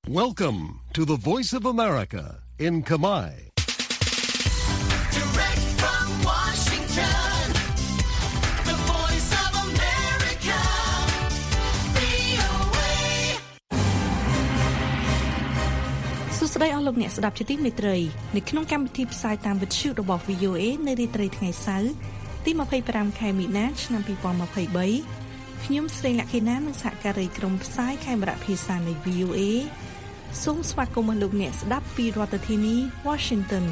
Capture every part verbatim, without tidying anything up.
Welcome to the Voice of America in Khmer. Direct from Washington, the Voice of America, វី អូ เอសួស្តីអស់លោកអ្នកស្ដាប់ជាទីមេត្រីនៅក្នុងកម្មវិធីផ្សាយតាមវិទ្យុរបស់ វី អូ เอ នៅរាត្រីថ្ងៃសៅរ៍ទីยี่สิบห้าខែមីនាឆ្នាំยี่สิบยี่สิบสามខ្ញុំស្រីលក្ខិណានិងសហការីក្រុមផ្សាយខេមរៈភាសានៃ វី អូ เอ សូមស្វាគមន៍លោកអ្នកស្ដាប់ពីរដ្ឋធានី Washington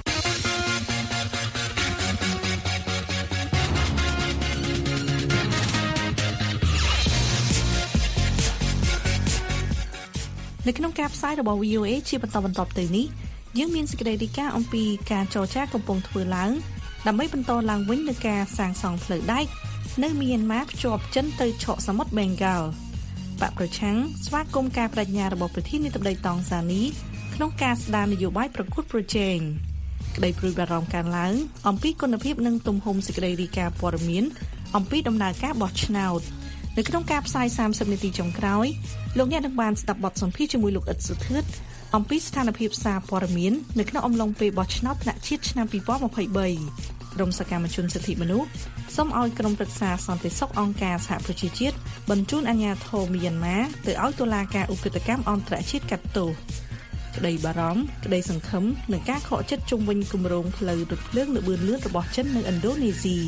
នៅក្នុងការផ្សាយរបស់ វី អូ เอ ជាបន្តបន្ទាប់ទៅនេះយើងមានសេចក្តីរាយការណ៍អំពីការចរចាកំពុងធ្វើឡើងដើម្បីបន្តឡើងវិញនូវការសាងសង់ផ្លូវដែកនៅមីយ៉ាន់ម៉ាភ្ជាប់ចិនទៅឆកសមុទ្របេងហ្គាល់បកប្រឆាំងស្វាគមន៍ការបដិញ្ញារបស់ប្រធានាធិបតីតង់សានីក្នុងការស្ដារនយោបាយប្រកួតប្រជែងក្តីព្រួយបារម្ភកើនឡើងអំពីគុណភាពនិងទំហំសេចក្តីរាយការណ៍ព័ត៌មានអំពីដំណើរការបោះឆ្នោតនៅក្នុងការផ្សាយសាមសិបនាទីចុងក្រោយលោកអ្នកនឹងបានស្ដាប់បទសម្ភាសន៍ជាមួយលោកអ៊ិតសុធឿនអំពីស្ថានភាពសារព័ត៌មាននៅក្នុងអំឡុងពេលបោះឆ្នោតថ្នាក់ជាតិឆ្នាំยี่สิบยี่สิบสามក្រុមសកម្មជនសិទ្ធិមនុស្សសូមឲ្យក្រុមប្រឹក្សាសន្តិសុខអង្គការសហប្រជាជាតិបញ្ជូនអាជ្ញាធរមីយ៉ាន់ម៉ាទៅឲ្យតុលាការឧក្រិដ្ឋកម្មអន្តរជាតិកាត់ទោសក្តីបារម្ភក្តីសង្ឃឹមនិងការខកចិត្តជុំវិញគម្រោងផ្លូវរថភ្លើងល្បឿនលឿនរបស់ចិននៅឥណ្ឌូនេស៊ី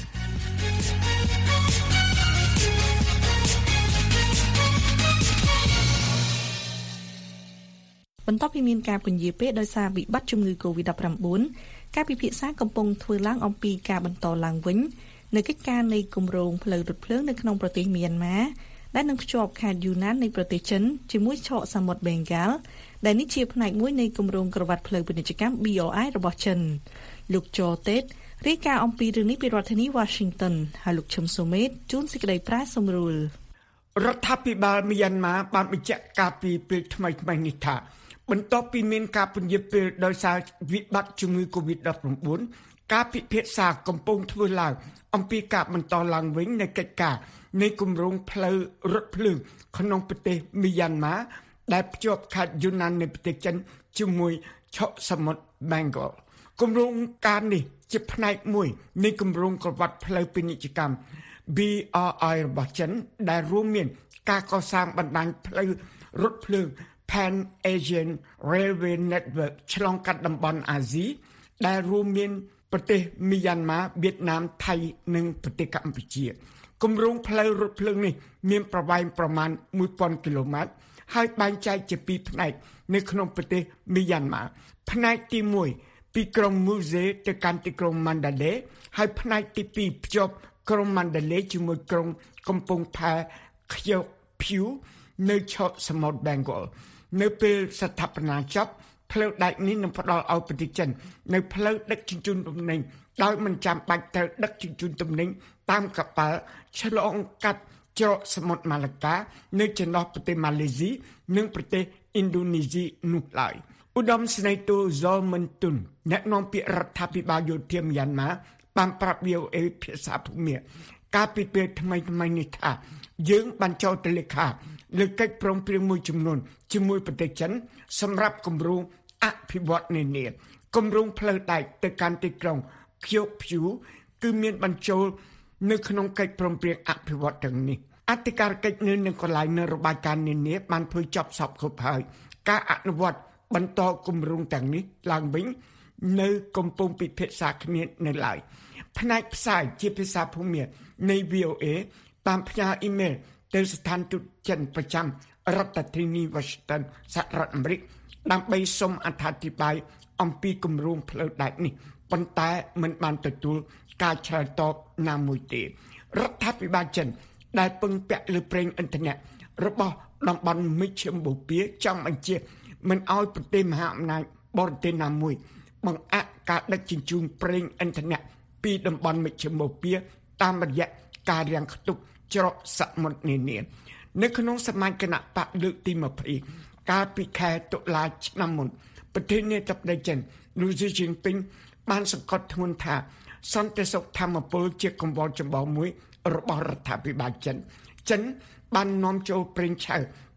បន្ទាប់ពីមានការពន្យាពេលដោយសារវិបត្តិជំងឺ កូវីដ ដប់ប្រាំបួន ការពិភាក្សាកំពុងធ្វើឡើងអំពីការបន្តឡើងវិញនៃកិច្ចការនៃគម្រោងផ្លូវរថភ្លើងនៅក្នុងប្រទេសមីយ៉ាន់ម៉ាដែលនឹងភ្ជាប់ខេត្តយូណាននៃប្រទេសចិនជាមួយឆកសមុទ្របេងហ្គាល់ដែលនេះជាផ្នែកមួយនៃគម្រោងក្រវ៉ាត់ផ្លូវពាណិជ្ជកម្ម ប៊ី អូ អាយ របស់ចិនលោកចតេតរាយការណ៍អំពីរឿងនេះពីរដ្ឋធានី Washington ហើយលោកឈឹមសូមេតជួនសេចក្តីប្រាយសម្រួលរដ្ឋាភិបាលមីយ៉ាន់ម៉ាបានបញ្ជាក់ការពីពេលថ្មីៗនេះថាបន្ទាប់ពីមានការពន្យាពេលដោយសារវិបត្តិជំងឺ កូវីដ ដប់ប្រាំបួន ការពិភាក្សាកំពុងធ្វើឡើងអំពីការបន្តឡើងវិញនៃកិច្ចការនៃគម្រោងផ្លូវរថភ្លើងក្នុងប្រទេសមីយ៉ាន់ម៉ាដែលភ្ជាប់ខេត្តយូណាននៃប្រទេសចិនជាមួយឆកសមុទ្របេងហ្គាល់គម្រោងការនេះជាផ្នែកមួយនៃគម្រោងក្រវ៉ាត់ផ្លូវពាណិជ្ជកម្ម ប៊ី អូ អាយ របស់ចិនដែលរួមមានការកសាងបណ្ដាញផ្លូវរថភ្លើងPan Asian Railway Network ឆ្លងកាត់តំបន់អាស៊ីដែលរួមមានប្រទេសមីយ៉ាន់ម៉ាវៀតណាមថៃនិងប្រទេសកម្ពុជាគម្រោងផ្លូវរថភ្លើងនេះមានប្រវែងប្រមាណមួយពាន់គីឡូម៉ែត្រហើយបែងចែកជាពីរផ្នែកនៅក្នុងប្រទេសមីយ៉ាន់ម៉ាផ្នែកទីមួយពីក្រុងមូសេទៅកាន់ទីក្រុងម៉ាន់ដាលេហើយផ្នែកទីពីរភ្ជាប់ក្រុងម៉ាន់ដាលេជាមួយក្រុងកំពង់ផែខ្យកភៀវនៅឆកសមុទ្របេងហ្គាល់នៅពេលស្ថាបនាចប់ផ្លូវដែកនេះនឹងផ្ដល់ឲ្យប្រទេសចិននៅផ្លូវដឹកជញ្ជូនទំនិញដោយមិនចាំបាច់ត្រូវដឹកជញ្ជូនទំនិញតាមកប៉ាល់ឆ្លងកាត់ច្រកសមុទ្រម៉ាឡាកានៅចន្លោះប្រទេសម៉ាឡេស៊ីនិងប្រទេសឥណ្ឌូនេស៊ីនោះឡើយឧត្តមស្នេហ៍ទូហ្សលមិនទុនអ្នកនាំពាក្យរដ្ឋាភិបាលយោធាមីយ៉ាន់ម៉ាបានប្រាប់ វី អូ เอ ភាសាភូមាការពីពេលថ្មីថ្មីនេះថាយើងបានចោទទៅលេខាលើកិច្ចព្រមព្រៀងមួយចំនួនជាមួយប្រទេសចិនសម្រាប់គម្រោងអភិវឌ្ឍនានាគម្រោងផ្លូវដែកទៅកាន់ទីក្រុងខ្យកភៀវគឺមានបញ្ចូលនៅក្នុងកិច្ចព្រមព្រៀងអភិវឌ្ឍទាំងនេះអធិការកិច្ចនៅនឹងកន្លែងនៅរបាយការណ៍នានាបានធ្វើចប់សពគ្រប់ហើយការអនុវត្តបន្តគម្រោងទាំងនេះឡើងវិញនៅកំពុងពិភាក្សាគ្នានៅឡើយផ្នែកផ្សាយជាភាសាភូមានៃ វី អូ เอ បានផ្ញើអ៊ីមែលទៅស្ថានទូតចិនប្រចាំរដ្ឋធានី Washington សហរដ្ឋអាមេរិកដើម្បីសូមអត្ថាធិប្បាយអំពីគម្រោងផ្លូវដែកនេះប៉ុន្តែមិនបានទទួលការឆ្លើយតបណាមួយទេរដ្ឋាភិបាលចិនដែលពឹងពាក់លើប្រេងឥន្ធនៈរបស់តំបន់មជ្ឈមបូព៌ាចង់បញ្ជាមិនឲ្យប្រទេសមហាអំណាចបរទេសណាមួយបង្អាក់ការដឹកជញ្ជូនប្រេងឥន្ធនៈពីតំបន់មជ្ឈមបូព៌ាតាមរយៈការរាំងខ្ទប់ច្រកសមុទ្រនានានៅក្នុងសមាជគណៈបកលើកទីยี่สิบកាលពីខែតុលាឆ្នាំមុនប្រធានាធិបតីចិនលូស៊ីជីនពីងបានសង្កត់ធ្ងន់ថាសន្តិសុខធម្មពលជាកង្វល់ចម្បងមួយរបស់រដ្ឋាភិបាលចិនចិនបាននាំចូលប្រេងឆៅ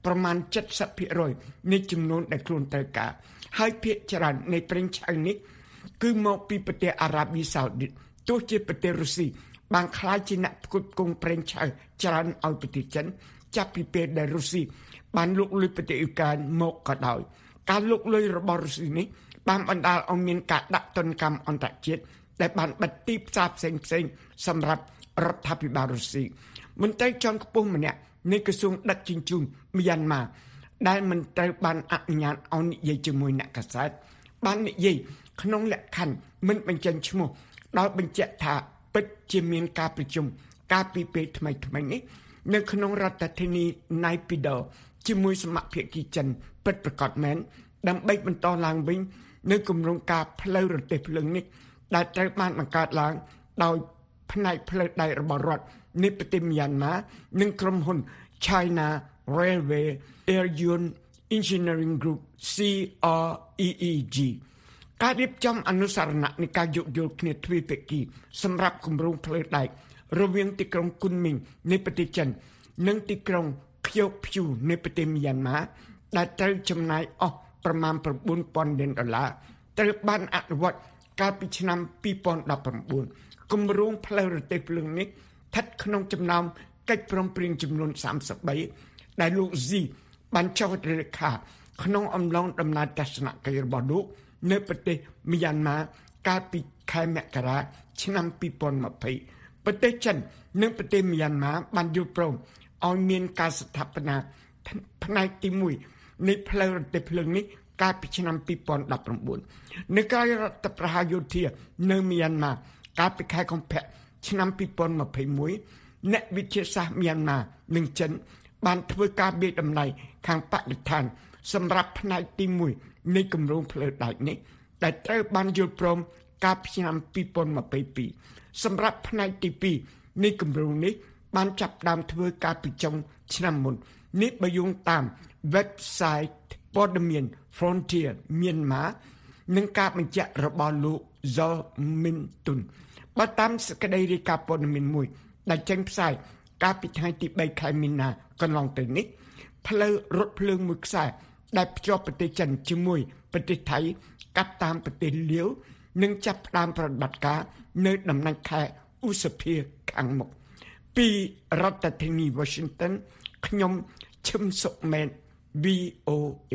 ប្រមាណ เจ็ดสิบเปอร์เซ็นต์ នៃចំនួនដែលខ្លួនត្រូវការហើយភាគច្រើននៃប្រេងឆៅនេះគឺមកពីប្រទេសអារ៉ាប៊ីសាអូឌីតទោះជាប្រទេសរុស្ស៊ីបានខ្លាចជាអ្នកផ្គត់ផ្គង់ប្រេងឆៅច្រើនឲ្យប្រទេសចិនចាប់ពីពេលដែលរុស្ស៊ីបានលុកលុយប្រទេសអ៊ុក្រែនមកក៏ដោយការលុកលុយរបស់រុស្ស៊ីនេះបានបណ្ដាលឲ្យមានការដាក់ទណ្ឌកម្មអន្តរជាតិដែលបានបិទទីផ្សារផ្សេងផ្សេងសម្រាប់រដ្ឋាភិបាលរុស្ស៊ីមន្ត្រីជាន់ខ្ពស់ម្នាក់នៃក្រសួងដឹកជញ្ជូនមីយ៉ាន់ម៉ាដែលមិនត្រូវបានអនុញ្ញាតឲ្យនិយាយជាមួយអ្នកកាសែតបាននិយាយក្នុងលក្ខខណ្ឌមិនបញ្ចេញឈ្មោះដោយបញ្ជាក់ថាពិតជាមានការប្រជុំការពីពេលថ្មីថ្មីនេះនៅក្នុងរដ្ឋធានីណៃពីដោជាមួយសមាភិកីចិនពិតប្រាកដមែនដើម្បីបន្តឡើងវិញនៅគម្រោងការផ្លូវរទេះភ្លើងនេះដែលត្រូវបានបង្កើតឡើងដោយផ្នែកផ្លូវដែករបស់រដ្ឋនៃប្រទេសមីយ៉ាន់ម៉ានិងក្រុមហ៊ុន China Railway Aerial Engineering Group ซี อาร์ อี อี จี ការរៀបចំអនុសារណៈនៃការយោគយល់គ្នាទ្វេភាគីសម្រាប់គម្រោងផ្លូវដែករវាងទីក្រុងគុនមីងនៃប្រទេសចិននិងទីក្រុងខ្យោភျូនៃប្រទេសមីយ៉ាន់ម៉ាដែលត្រូវចំណាយអស់ប្រមាណ ៩,០០០ លានដុល្លារត្រូវបានអនុវត្តកាលពីឆ្នាំពីរពាន់ដប់ប្រាំបួនគម្រោងផ្លូវរទេះភ្លើងនេះស្ថិតក្នុងចំណោមកិច្ចព្រមព្រៀងចំនួនសាមសិបបីដែលលោកស៊ីបានចុះហត្ថលេខាក្នុងអំឡុងដំណើរទស្សនកិច្ចរបស់លោកនៅប្រទេសមីយ៉ាន់ម៉ាកាលពីខែមករាឆ្នាំពីរពាន់ยี่สิบប្រទេសចិននិងប្រទេសមីយ៉ាន់ម៉ាបានយល់ព្រមឲ្យមានការស្ថាបនាផ្នែកទីមួយនៃផ្លូវរទេះភ្លើងនេះកាលពីឆ្នាំពីរពាន់ដប់ប្រាំបួននៅក្រៅរដ្ឋប្រហារយោធានៅមីយ៉ាន់ម៉ាកាលពីខែកុម្ភៈឆ្នាំពីរពាន់ยี่สิบเอ็ดអ្នកវិទ្យាសាស្ត្រមីយ៉ាន់ម៉ានិងចិនបានធ្វើការវាយតម្លៃខាងបរិស្ថានសម្រាប់ផ្នែកទីមួយនៃគម្រោងផ្លូវដែកនេះដែលត្រូវបានយល់ព្រមកាលពីឆ្នាំពីរពាន់ยี่สิบពីរសម្រាប់ផ្នែកទីពីរនៃគម្រោងនេះបានចាប់ផ្ដើមធ្វើកាលពីចុងឆ្នាំមុននេះបើយោងតាម website ព័ត៌មាន Frontier Myanmar និងការបញ្ជាក់របស់លោក Zo Min Tun បើតាមសេចក្តីរាយការណ៍ព័ត៌មានមួយដែលចេញផ្សាយកាលពីថ្ងៃទីបីខែមីនាកន្លងទៅនេះផ្លូវរថភ្លើងមួយខ្សែដែលភ្ជាប់ប្រទេសចិនជាមួយប្រទេសថៃកាត់តាមប្រទេសលាវនឹងចាប់ផ្ដើមប្រតិបត្តិការនៅដំណាច់ខែឧសភាខាងមុខពីរដ្ឋធានី Washington ខ្ញុំឈឹមសុកមែន វី អូ เอ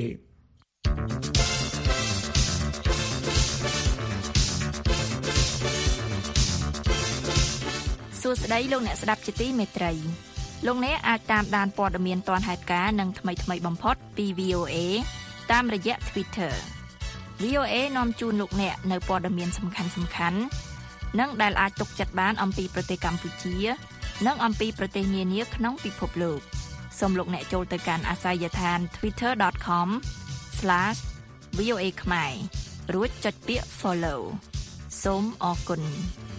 សួស្តីលោកអ្នកស្ដាប់ជាទីមេត្រីលោកអ្នកអាចតាមដានព័ត៌មានទាន់ហេតុការណ៍និងថ្មីៗបំផុតពី វី អូ เอ តាមរយៈ Twitter វី អូ เอ នាំជូនលោកអ្នកនៅព័ត៌មានសំខាន់ៗនិងដែលអាចទុកចិត្តបានអំពីប្រទេសកម្ពុជានិងអំពីប្រទេសនានាក្នុងពិភពលោកសូមលោកអ្នកចូលទៅកាន់អាសយដ្ឋាន ทวิตเตอร์ ដอท คอม ស្លាស វី អូ เอ ខ្មែររួចចុចពាក្យ Follow សូមអរគុណ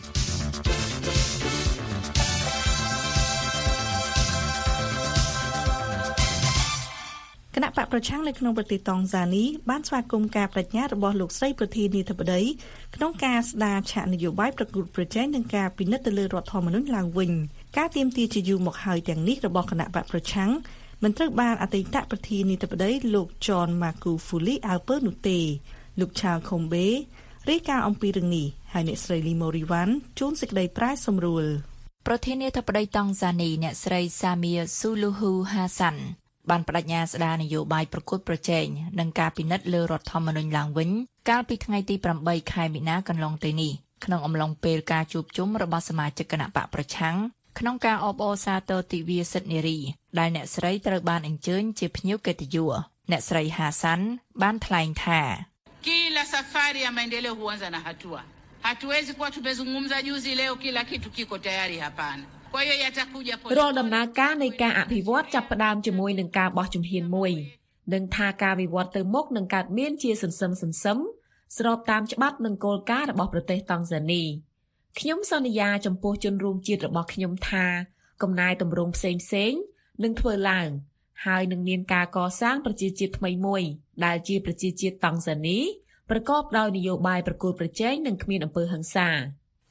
គណៈបកប្រឆាំងនៅក្នុងប្រទេសតង់ហ្សានីបានស្វាគមន៍ការបដិញ្ញារបស់លោកស្រីប្រធានាធិបតីក្នុងការស្ដារឆាកនយោបាយប្រកួតប្រជែងនឹងការពិនិត្យទៅលើរដ្ឋធម្មនុញ្ញឡើងវិញការទាមទារជាយូរមកហើយទាំងនេះរបស់គណៈបកប្រឆាំងមិនត្រូវបានអតីតប្រធានាធិបតីលោក John Magufuli អើពើនោះទេលោក Charles Kombe រាយការណ៍អំពីរឿងនេះហើយអ្នកស្រី Limo Riwan ជួនសេចក្តីប្រាយសម្រួលប្រធានាធិបតីតង់ហ្សានីអ្នកស្រី Samia Suluhu Hassanបានបដិញ្ញាស្ដារនយោបាយប្រកួតប្រជែងនិងការពិនិត្យលើរដ្ឋធម្មនុញ្ញឡើងវិញកាលពីថ្ងៃទីប្រាំបីខែមីនាកន្លងទៅនេះក្នុងអំឡុងពេលការជួបជុំរបស់សមាជិកគណៈបកប្រឆាំងក្នុងការអបអរសាទរទិវាសិទ្ធិនារីដែលអ្នកស្រីត្រូវបានអញ្ជើញជាភ្ញៀវកិត្តិយសអ្នកស្រី Hassan បានថ្លែងថា Kila safari ya maendeleo huanza na hatua. Hatuwezi kuwa tumezungumza juzi leo kila kitu kiko tayari hapana. Kwa hiyo yatakuja pole. រាល់ដំណើរការនៃការអភិវឌ្ឍចាប់ផ្ដើមជាមួយនឹងការបោះជំហានមួយនឹងថាការវិវត្តទៅមុខនឹងកើតមានជាសន្សឹមសន្សឹមស្របតាមច្បាប់និងគោលការណ៍របស់ប្រទេសតង់ហ្សានីខ្ញុំសន្យាចំពោះជនរួមជាតិរបស់ខ្ញុំថាកំណែតម្រង់ផ្សេងផ្សេងនឹងធ្វើឡើងហើយនឹងមានការកសាងប្រជាជាតិថ្មីមួយដែលជាប្រជាជាតិតង់ហ្សានីប្រកបដោយនយោបាយប្រកួតប្រជែងនិងគ្មានអំពើហិង្សា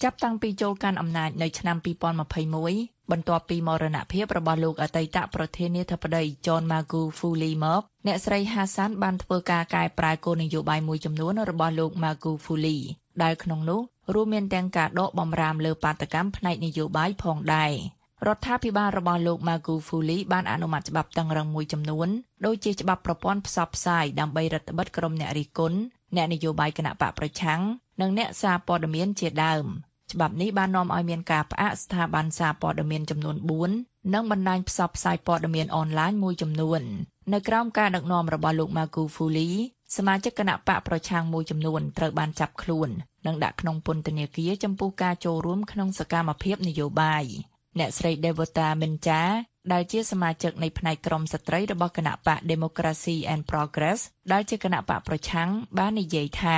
ចាប់តាំងពីចូលកាន់អំណាចនៅឆ្នាំពីរពាន់ម្ភៃមួយបន្ទាប់ពីមរណភាពរបស់លោកអតីតប្រធានាធិបតី John Magufuli មកអ្នកស្រី Hassan បានធ្វើការកែប្រែគោលនយោបាយមួយចំនួនរបស់លោក Magufuli ដែលក្នុងនោះរួមមានទាំងការដកបំរាមលើបាតកម្មផ្នែកនយោបាយផងដែររដ្ឋាភិបាលរបស់លោក Magufuli បានអនុម័តច្បាប់តឹងរ៉ឹងមួយចំនួនដូចជាច្បាប់ប្រព័ន្ធផ្សព្វផ្សាយដើម្បីរដ្ឋបិទក្រុមអ្នករិះគន់អ្នកនយោបាយគណបកប្រឆាំងនិងអ្នកសារព័ត៌មានជាដើមច្បាប់នេះបាននាំឲ្យមានការផ្អាកស្ថាប័នសារព័ត៌មានចំនួនបួននិងបណ្ដាញផ្សព្វផ្សាយព័ត៌មានអនឡាញមួយចំនួននៅក្រោមការដឹកនាំរបស់លោក Magufuli សមាជិកគណបកប្រឆាំងមួយចំនួនត្រូវបានចាប់ខ្លួននិងដាក់ក្នុងពន្ធនាគារចំពោះការចូលរួមក្នុងសកម្មភាពនយោបាយអ្នកស្រី Devota Mincha ដែលជាសមាជិកនៃផ្នែកក្រមស្ត្រីរបស់គណបក Democracy and Progress ដែលជាគណបកប្រឆាំងបាននិយាយថា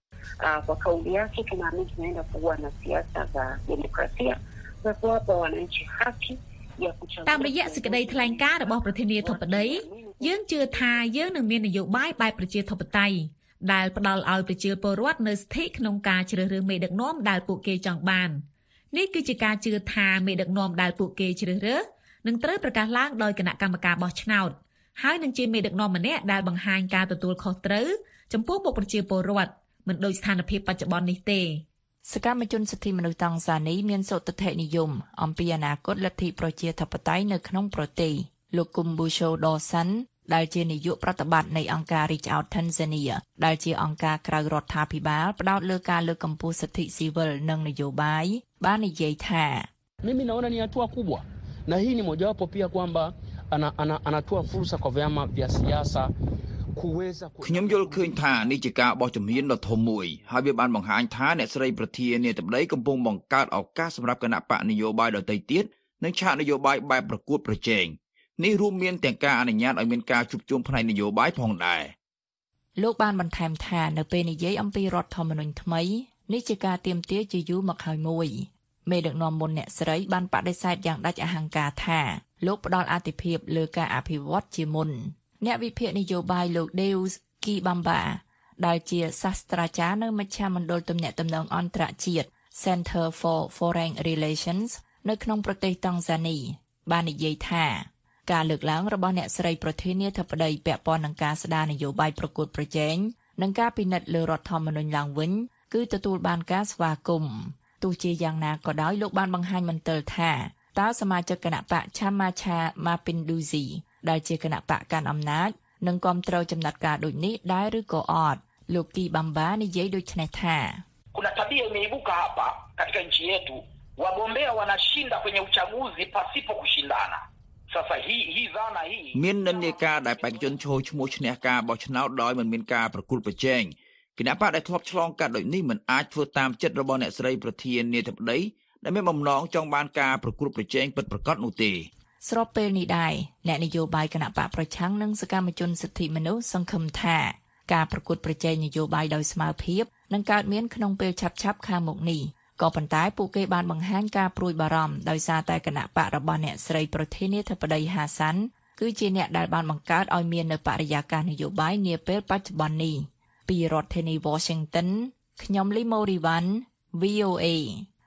kwa kauli yake tunaamini tunaenda kuwa na siasa za demokrasia na kuwapa wananchi haki ya kuchagua តាមរយៈសេចក្តីថ្លែងការណ៍របស់ប្រធានាធិបតីយើងជឿថាយើងនឹងមាននយោបាយបែបប្រជាធិបតេយ្យដែលផ្ដល់ឲ្យប្រជាពលរដ្ឋនូវសិទ្ធិក្នុងការជ្រើសរើសមេដឹកនាំដែលពួកគេចង់បាននេះគឺជាការជឿថាមេដឹកនាំដែលពួកគេជ្រើសរើសនឹងត្រូវប្រកាសឡើងដោយគណៈកម្មការបោះឆ្នោតហើយនឹងជាមេដឹកនាំម្នាក់ដែលបង្ហាញការទទួលខុសត្រូវចំពោះមុខប្រជាពលរដ្ឋមិនដូចស្ថានភាពបច្ចុប្បន្ននេះទេសកម្មជនសិទ្ធិមនុស្សតង់សានីមានសុទ្ធិនិយមអំពីអនាគតលទ្ធិប្រជាធិបតេយ្យនៅក្នុងប្រទេសលោកគុំប៊ូឆូដសាន់ដែលជានាយកប្រតិបត្តិនៃអង្គការ Reach Out Tanzania ដែលជាអង្គការក្រៅរដ្ឋាភិបាលផ្ដោតលើការលើកកម្ពស់សិទ្ធិស៊ីវិលនិងនយោបាយបាននិយាយថា Mimi naona ni hatua kubwa na hii ni mojawapo pia kwamba ana, ana, anatoa fursa kwa vyama vya siasa ខ្ញុំយល់ឃើញថានេះជាការបោះជំហានដ៏ធំមួយហើយវាបានបង្ហាញថាអ្នកស្រីប្រធានាធិបតីកំពុងបង្កើតឱកាសសម្រាប់គណៈបកនយោបាយដទៃទៀតនិងឆាកនយោបាយបែបប្រកួតប្រជែងនេះរួមមានទាំងការអនុញ្ញាតឲ្យមានការជួបជុំផ្នែកនយោបាយផងដែរលោកបានបន្ថែមថានៅពេលនិយាយអំពីរដ្ឋធម្មនុញ្ញថ្មីនេះជាការទាមទារជាយូរមកហើយមួយមេដឹកនាំមុនអ្នកស្រីបានបដិសេធយ៉ាងដាច់អហង្ការថាលោកផ្ដល់អាទិភាពលើការអភិវឌ្ឍជាមុនអ្នកវិភាគនយោបាយលោក Deus Kibamba ដែលជាសាស្ត្រាចារ្យនៅមជ្ឈមណ្ឌលទំនាក់ទំនងអន្តរជាតិ Center for Foreign Relations នៅក្នុងប្រទេសតង់សានីបាននិយាយថាការលើកឡើងរបស់អ្នកស្រីប្រធានាធិបតីពាក់ព័ន្ធនឹងការស្ដារនយោបាយប្រកួតប្រជែងនិងការពិនិត្យលើរដ្ឋធម្មនុញ្ញឡើងវិញគឺទទួលបានការស្វាគមន៍ទោះជាយ៉ាងណាក៏ដោយលោកបានបង្ហាញមន្ទិលថាតើសមាជិកគណៈបក Chamacha Mapinduziដែលជាគណៈបកកាន់អំណាចនឹងគ្រប់គ្រងចំណាត់ការដូចនេះដែរឬក៏អត់លោកគីបាំបានិយាយដូចនេះថា Kuna tabia imeibuka hapa katika nchi yetu wagombea wanashinda kwenye uchaguzi pasipo kushindana sasa hii hii dhana hii មាននិន្នាការដែលបេក្ខជនឈរឈ្មោះឈ្នះការបោះឆ្នោតដោយមិនមានការប្រកួតប្រជែងគណៈបកដែលធ្លាប់ឆ្លងកាត់ដូចនេះមិនអាចធ្វើតាមចិត្តរបស់អ្នកស្រីប្រធានាធិបតីដែលមានបំណងចង់បានការប្រកួតប្រជែងពិតប្រាកដនោះទេស្របពេលនេះដែរអ្នកនយោបាយគណៈបកប្រឆាំងនិងសកម្មជនសិទ្ធិមនុស្សសង្ឃឹមថាការប្រកួតប្រជែងនយោបាយដោយស្មើភាពនឹងកើតមានក្នុងពេលឆាប់ៗខាងមុខនេះក៏ប៉ុន្តែពួកគេបានបង្ហាញការព្រួយបារម្ភដោយសារតែគណៈបករបស់អ្នកស្រីប្រធានាធិបតី Hassan គឺជាអ្នកដែលបានបង្កើតឲ្យមាននៅបរិយាកាសនយោបាយនាពេលបច្ចុប្បន្ននេះពីរដ្ឋធានី Washington ខ្ញុំលីម៉ូរីវ៉ាន់ វី អូ អេ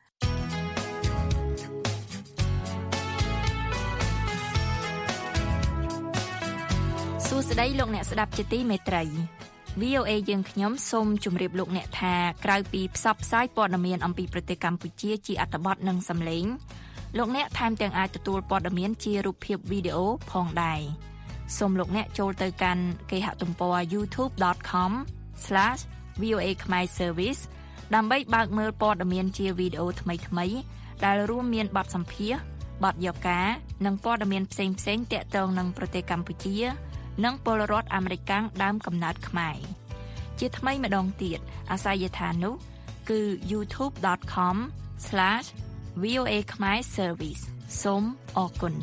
សួស្តីលោកអ្នកស្ដាប់ជាទីមេត្រី វី អូ អេ យើងខ្ញុំសូមជម្រាបលោកអ្នកថាក្រៅពីផ្សព្វផ្សាយព័ត៌មានអំពីប្រទេសកម្ពុជាជាអត្ថបទនិងសំឡេងលោកអ្នកថែមទាំងអាចទទួលព័ត៌មានជារូបភាពវីដេអូផងដែរសូមលោកអ្នកចូលទៅកាន់គេហទំព័រ ยูทูบ ដត ខម ស្លាស វី អូ អេ Khmer Service ដើម្បីបើកមើលព័ត៌មានជាវីដេអូថ្មីៗដែលរួមមានបទសម្ភាសន៍បទយកការនិងព័ត៌មានផ្សេងៗទាក់ទងនឹងប្រទេសកម្ពុជានិងពលរដ្ឋអាមេរិកដើមកំណើតខ្មែរជាថ្មីម្ដងទៀតអាសយដ្ឋាននោះគឺ ยูทูบ ដត ខម ស្លាស វី អូ អេ Khmer Service សូមអរគុណ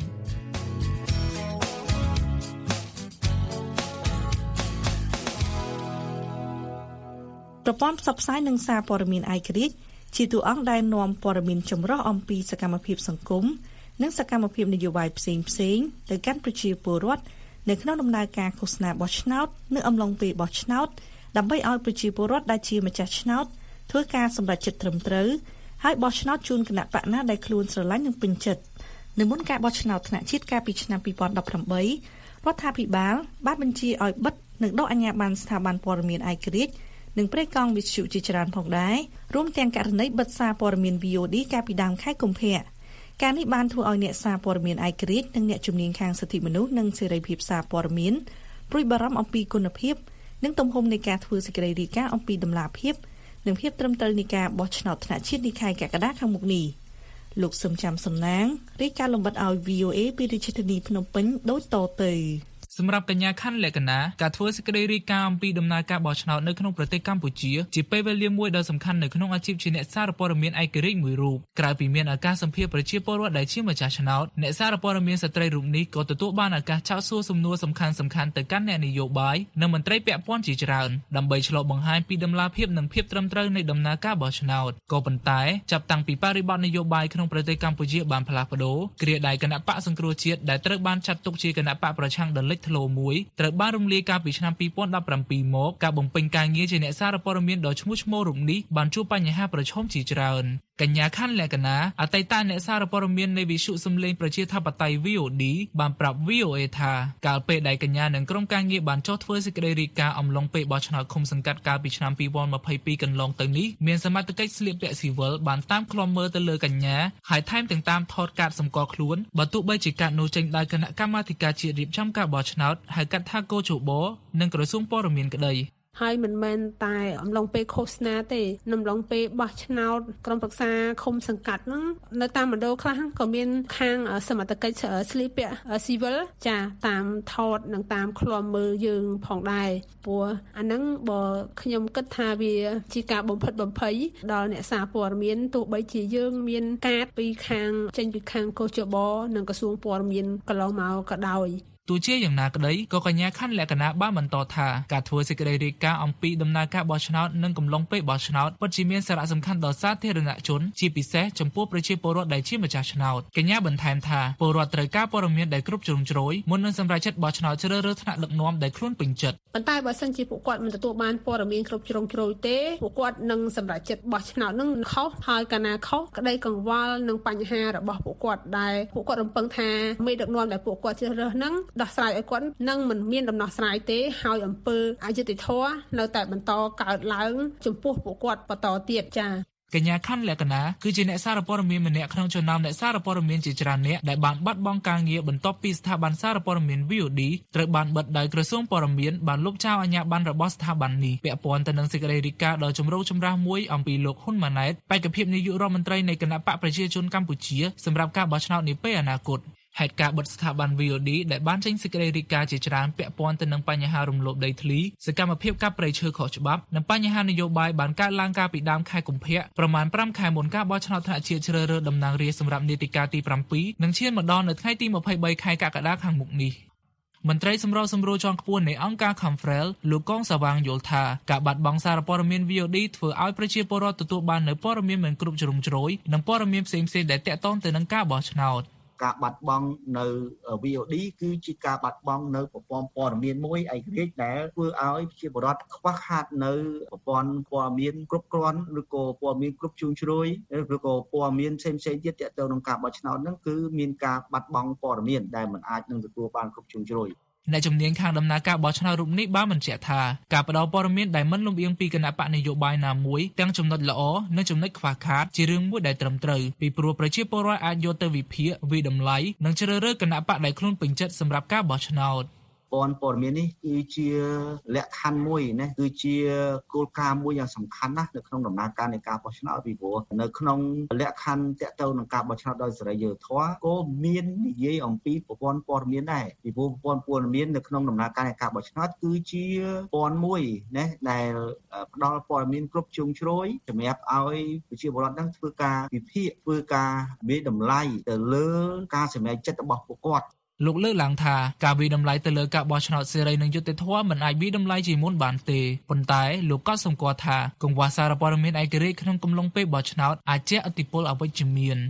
ប្រព័ន្ធផ្សព្វផ្សាយនិងសារព័ត៌មានឯករាជ្យជាតួអង្គដែលនាំព័ត៌មានចម្រុះអំពីសកម្មភាពសង្គមនិងសកម្មភាពនយោបាយផ្សេងៗទៅកាន់ប្រជាពលរដ្ឋនៅក្នុងដំណើរការឃោសនាបោះឆ្នោតនៅអំឡុងពេលបោះឆ្នោតដើម្បីឲ្យប្រជាពលរដ្ឋដែលជាម្ចាស់ឆ្នោតធ្វើការសម្រេចចិត្តត្រឹមត្រូវហើយបោះឆ្នោតជូនគណៈបកណាដែលខ្លួនស្រឡាញ់និងពេញចិត្តនៅមុនការបោះឆ្នោតថ្នាក់ជាតិកាលពីឆ្នាំពីរពាន់ដប់ប្រាំបីរដ្ឋាភិបាលបានបញ្ជាឲ្យបិទនិងដកអាជ្ញាប័ណ្ណស្ថាប័នព័ត៌មានឯករាជ្យនិងព្រែកកង់វិទ្យុជាច្រើនផងដែររួមទាំងករណីបិទសារព័ត៌មាន វី អូ ឌី កាលពីដើមខែកុម្ភៈការនេះបានធ្វើឲ្យអ្នកសារព័ត៌មានឯករាជ្យនិងអ្នកជំនាញខាងសិទ្ធិមនុស្សនិងសេរីភាពសារព័ត៌មានព្រួយបារម្ភអំពីគុណភាពនិងទំហំនៃការធ្វើសេចក្តីរាយការណ៍អំពីដំណាភាពនិងភាពត្រឹមត្រូវនៃការបោះឆ្នោតថ្នាក់ជាតិនាខែកក្កដាខាងមុខនេះលោកសឹមចាំសំណាងរាយការណ៍លម្អិតឲ្យ វី អូ เอ ពីរាជធានីភ្នំពេញដូចតទៅសម្រាប់កញ្ញាខណ្ឌលក្ខណៈការធ្វើសេចក្តីរាយការណ៍អំពីដំណើរការបោះឆ្នោតនៅក្នុងប្រទេសកម្ពុជាជាពេលវេលាមួយដ៏សំខាន់នៅក្នុងអាជីពជាអ្នកសារព័ត៌មានឯករាជ្យមួយរូបក្រៅពីមានឱកាសសម្ភាសប្រជាពលរដ្ឋដែលជាម្ចាស់ឆ្នោតអ្នកសារព័ត៌មានស្ត្រីរូបនេះក៏ទទួលបានឱកាសចោទសួរសំណួរសំខាន់សំខាន់ទៅកាន់អ្នកនយោបាយនិងមន្ត្រីពាក់ព័ន្ធជាច្រើនដើម្បីឆ្លុះបង្ហាញពីដំណាភាពនិងភាពត្រឹមត្រូវនៃដំណើរការបោះឆ្នោតក៏ប៉ុន្តែចាប់តាំងពីបរិបទនយោបាយក្នុងប្រទេសកម្ពុជាបានផ្លាស់ប្ដូរគ្រាដៃគណៈបកសង្គ្រោះជាតិដែលត្រូវបានចាត់ទុកជាគណៈបកប្រឆាំងដ៏លេចធ្លោមួយត្រូវបានរំលាយកាលពីឆ្នាំពីរពាន់ដប់ប្រាំពីរមកការបំពេញការងារជាអ្នកសារព័ត៌មានដ៏ឈ្មោះឈ្មោះរូបនេះបានជួបបញ្ហាប្រឈមជាច្រើនកញ្ញាខណ្ឌលក្ខណៈអតីតអ្នកសារព័ត៌មាននៃវិទ្យុសំឡេងប្រជាធិបតេយ្យ វី អូ ឌី បានប្រាប់ វី អូ เอ ថាកាលពេលដែលកញ្ញានិងក្រុមការងារបានចុះធ្វើសេចក្តីរាយការណ៍អំឡុងពេលបោះឆ្នោតឃុំសង្កាត់កាលពីឆ្នាំពីរពាន់ម្ភៃពីរកន្លងទៅនេះមានសមត្ថកិច្ចស្លៀកពាក់ស៊ីវិលបានតាមឃ្លាំមើលទៅលើកញ្ញាហើយថែមទាំងតាមថតកាតសម្គាល់ខ្លួនបើទោះបីជាកាតនោះចេញដោយគណៈកម្មាធិការជាតិរៀបចំការបោះឆ្នោតហៅកាត់ថាកោជបនិងក្រសួងព័ត៌មានក្តីហើយមិនមែនតែអំឡុងពេលឃោសនាទេអំឡុងពេលបោះឆ្នោតក្រុមប្រឹក្សាឃុំសង្កាត់ហ្នឹងនៅតាមមណ្ឌលខ្លះក៏មានខាងសមត្ថកិច្ចស្លៀកពាក់ស៊ីវិលចាតាមថតនិងតាមឃ្លាំមើលយើងផងដែរព្រោះអាហ្នឹងបើខ្ញុំគិតថាវាជាការបំផិតបំភ័យដល់អ្នកសារព័ត៌មានទោះបីជាយើងមានកាតពីខាងចេញពីខាងកោជបនិងក្រសួងព័ត៌មានកន្លងមកក៏ដោយទោះជាយ៉ាងណាក្តីក៏កញ្ញាខណ្ឌលក្ខណៈបានបន្តថាការធ្វើសេចក្តីរាយការណ៍អំពីដំណើរការបោះឆ្នោតនិងកំឡុងពេលបោះឆ្នោតពិតជាមានសារៈសំខាន់ដល់សាធារណជនជាពិសេសចំពោះប្រជាពលរដ្ឋដែលជាម្ចាស់ឆ្នោតកញ្ញាបន្ថែមថាពលរដ្ឋត្រូវការព័ត៌មានដែលគ្រប់ជ្រុងជ្រោយមុននឹងសម្រេចចិត្តបោះឆ្នោតជ្រើសរើសថ្នាក់ដឹកនាំដែលខ្លួនពេញចិត្តប៉ុន្តែបើសិនជាពួកគាត់មិនទទួលបានព័ត៌មានគ្រប់ជ្រុងជ្រោយទេពួកគាត់នឹងសម្រេចចិត្តបោះឆ្នោតនឹងខុសហើយកាលណាខុសក្តីកង្វល់និងបញ្ហារបស់ពួកគាត់ដែលពួកគាត់រំពឹងថាមេដឹកនាំដែលពួកគាត់ជ្រើសរើសនឹងដោះស្រាយឲ្យគាត់នឹងមិនមានដំណោះស្រាយទេហើយអំពើអយុត្តិធម៌នៅតែបន្តកើតឡើងចំពោះពួកគាត់បន្តទៀតចា៎កញ្ញាខណ្ឌលក្ខណៈគឺជាអ្នកសារព័ត៌មានម្នាក់ក្នុងចំណោមអ្នកសារព័ត៌មានជាច្រើនអ្នកដែលបានបាត់បង់ការងារបន្ទាប់ពីស្ថាប័នសារព័ត៌មាន វី អូ ឌី ត្រូវបានបិទដោយក្រសួងព័ត៌មានបានលុបចោលអាជ្ញាប័ណ្ណរបស់ស្ថាប័ននេះពាក់ព័ន្ធទៅនឹងសេចក្តីរាយការណ៍ដ៏ចម្រូងចម្រាសមួយអំពីលោកហ៊ុនម៉ាណែតបេក្ខភាពនាយករដ្ឋមន្ត្រីនៃគណៈបកប្រជាជនកម្ពុជាសម្រាប់ការបោះឆ្នោតនាពេលអនាគតហេតុការបិទស្ថាប័ន វី អូ ឌី ដែលបានចេញសេចក្តីរាយការណ៍ជាច្រើនពាក់ព័ន្ធទៅនឹងបញ្ហារំលោភដីធ្លីសកម្មភាពកាប់ព្រៃឈើខុសច្បាប់និងបញ្ហានយោបាយបានកើតឡើងកាលពីដើមខែកុម្ភៈប្រមាណប្រាំខែមុនការបោះឆ្នោតថ្នាក់ជាតិជ្រើសរើសតំណាងរាស្ត្រសម្រាប់នីតិកាលទីប្រាំពីរនឹងឈានមកដល់នៅថ្ងៃទីម្ភៃបីខែកក្កដាខាងមុខនេះមន្ត្រីសម្របសម្រួលជាន់ខ្ពស់នៃអង្គការ Confrel លោកកងសាវាងយល់ថាការបាត់បង់សារព័ត៌មាន វី អូ ឌី ធ្វើឲ្យប្រជាពលរដ្ឋទទួលបាននូវព័ត៌មានមិនគ្រប់ជ្រុងជ្រោយនិងព័ត៌មានផ្សេងៗដែលទាក់ទងទៅនឹងការបោះឆ្នោតការបាត់បង់នៅ វី អូ ឌី គឺជាការបាត់បង់នៅប្រព័ន្ធព័ត៌មានមួយឯករាជ្យដែលធ្វើឲ្យប្រជាពលរដ្ឋខ្វះខាតនៅប្រព័ន្ធព័ត៌មានគ្រប់គ្រាន់ឬក៏ព័ត៌មានគ្រប់ជ្រុងជ្រោយឬក៏ព័ត៌មានផ្សេងផ្សេងទៀតទាក់ទងនឹងការបោះឆ្នោតហ្នឹងគឺមានការបាត់បង់ព័ត៌មានដែលមិនអាចនឹងទទួលបានគ្រប់ជ្រុងជ្រោយអ្នកជំនាញខាងដំណើរការបោះឆ្នោតរូបនេះបានបញ្ជាក់ថាការផ្ដល់ព័ត៌មានដែលមិនលំអៀងពីគណៈបកនយោបាយណាមួយទាំងចំណុចល្អនិងចំណុចខ្វះខាតជារឿងមួយដែលត្រឹមត្រូវពីព្រោះប្រជាពលរដ្ឋអាចយកទៅវិភាគវិតម្លៃនិងជ្រើសរើសគណៈបកដែលខ្លួនពេញចិត្តសម្រាប់ការបោះឆ្នោតព័ន្ធព័ត៌មាននេះគឺជាលក្ខខណ្ឌមួយណាគឺជាគោលការណ៍មួយយ៉ាងសំខាន់ណាស់នៅក្នុងដំណើរការនៃការបោះឆ្នោតពីព្រោះនៅក្នុងលក្ខខណ្ឌតាក់ទងនឹងការបោះឆ្នោតដោយសេរីយុត្តិធម៌ក៏មាននិយាយអំពីប្រព័ន្ធព័ត៌មានដែរពីព្រោះប្រព័ន្ធព័ត៌មាននៅក្នុងដំណើរការនៃការបោះឆ្នោតគឺជាព័ន្ធមួយណាដែលផ្ដល់ព័ត៌មានគ្រប់ជ្រុងជ្រោយសម្រាប់ឲ្យប្រជាពលរដ្ឋនឹងធ្វើការវិភាគធ្វើការវិតម្លៃទៅលើការសម្រេចចិត្តរបស់ពួកគាត់លោកលើកឡើងថាការវិតម្លៃទៅលើការបោះឆ្នោតសេរីនិងយុត្តិធម៌មិនអាចវិតម្លៃជាមុនបានទេប៉ុន្តែលោកក៏សម្គាល់ថាកង្វះសារព័ត៌មានឯករាជ្យក្នុងកំឡុងពេលបោះឆ្នោតអាចជះឥទ្ធិពលអវិជ្ជមាន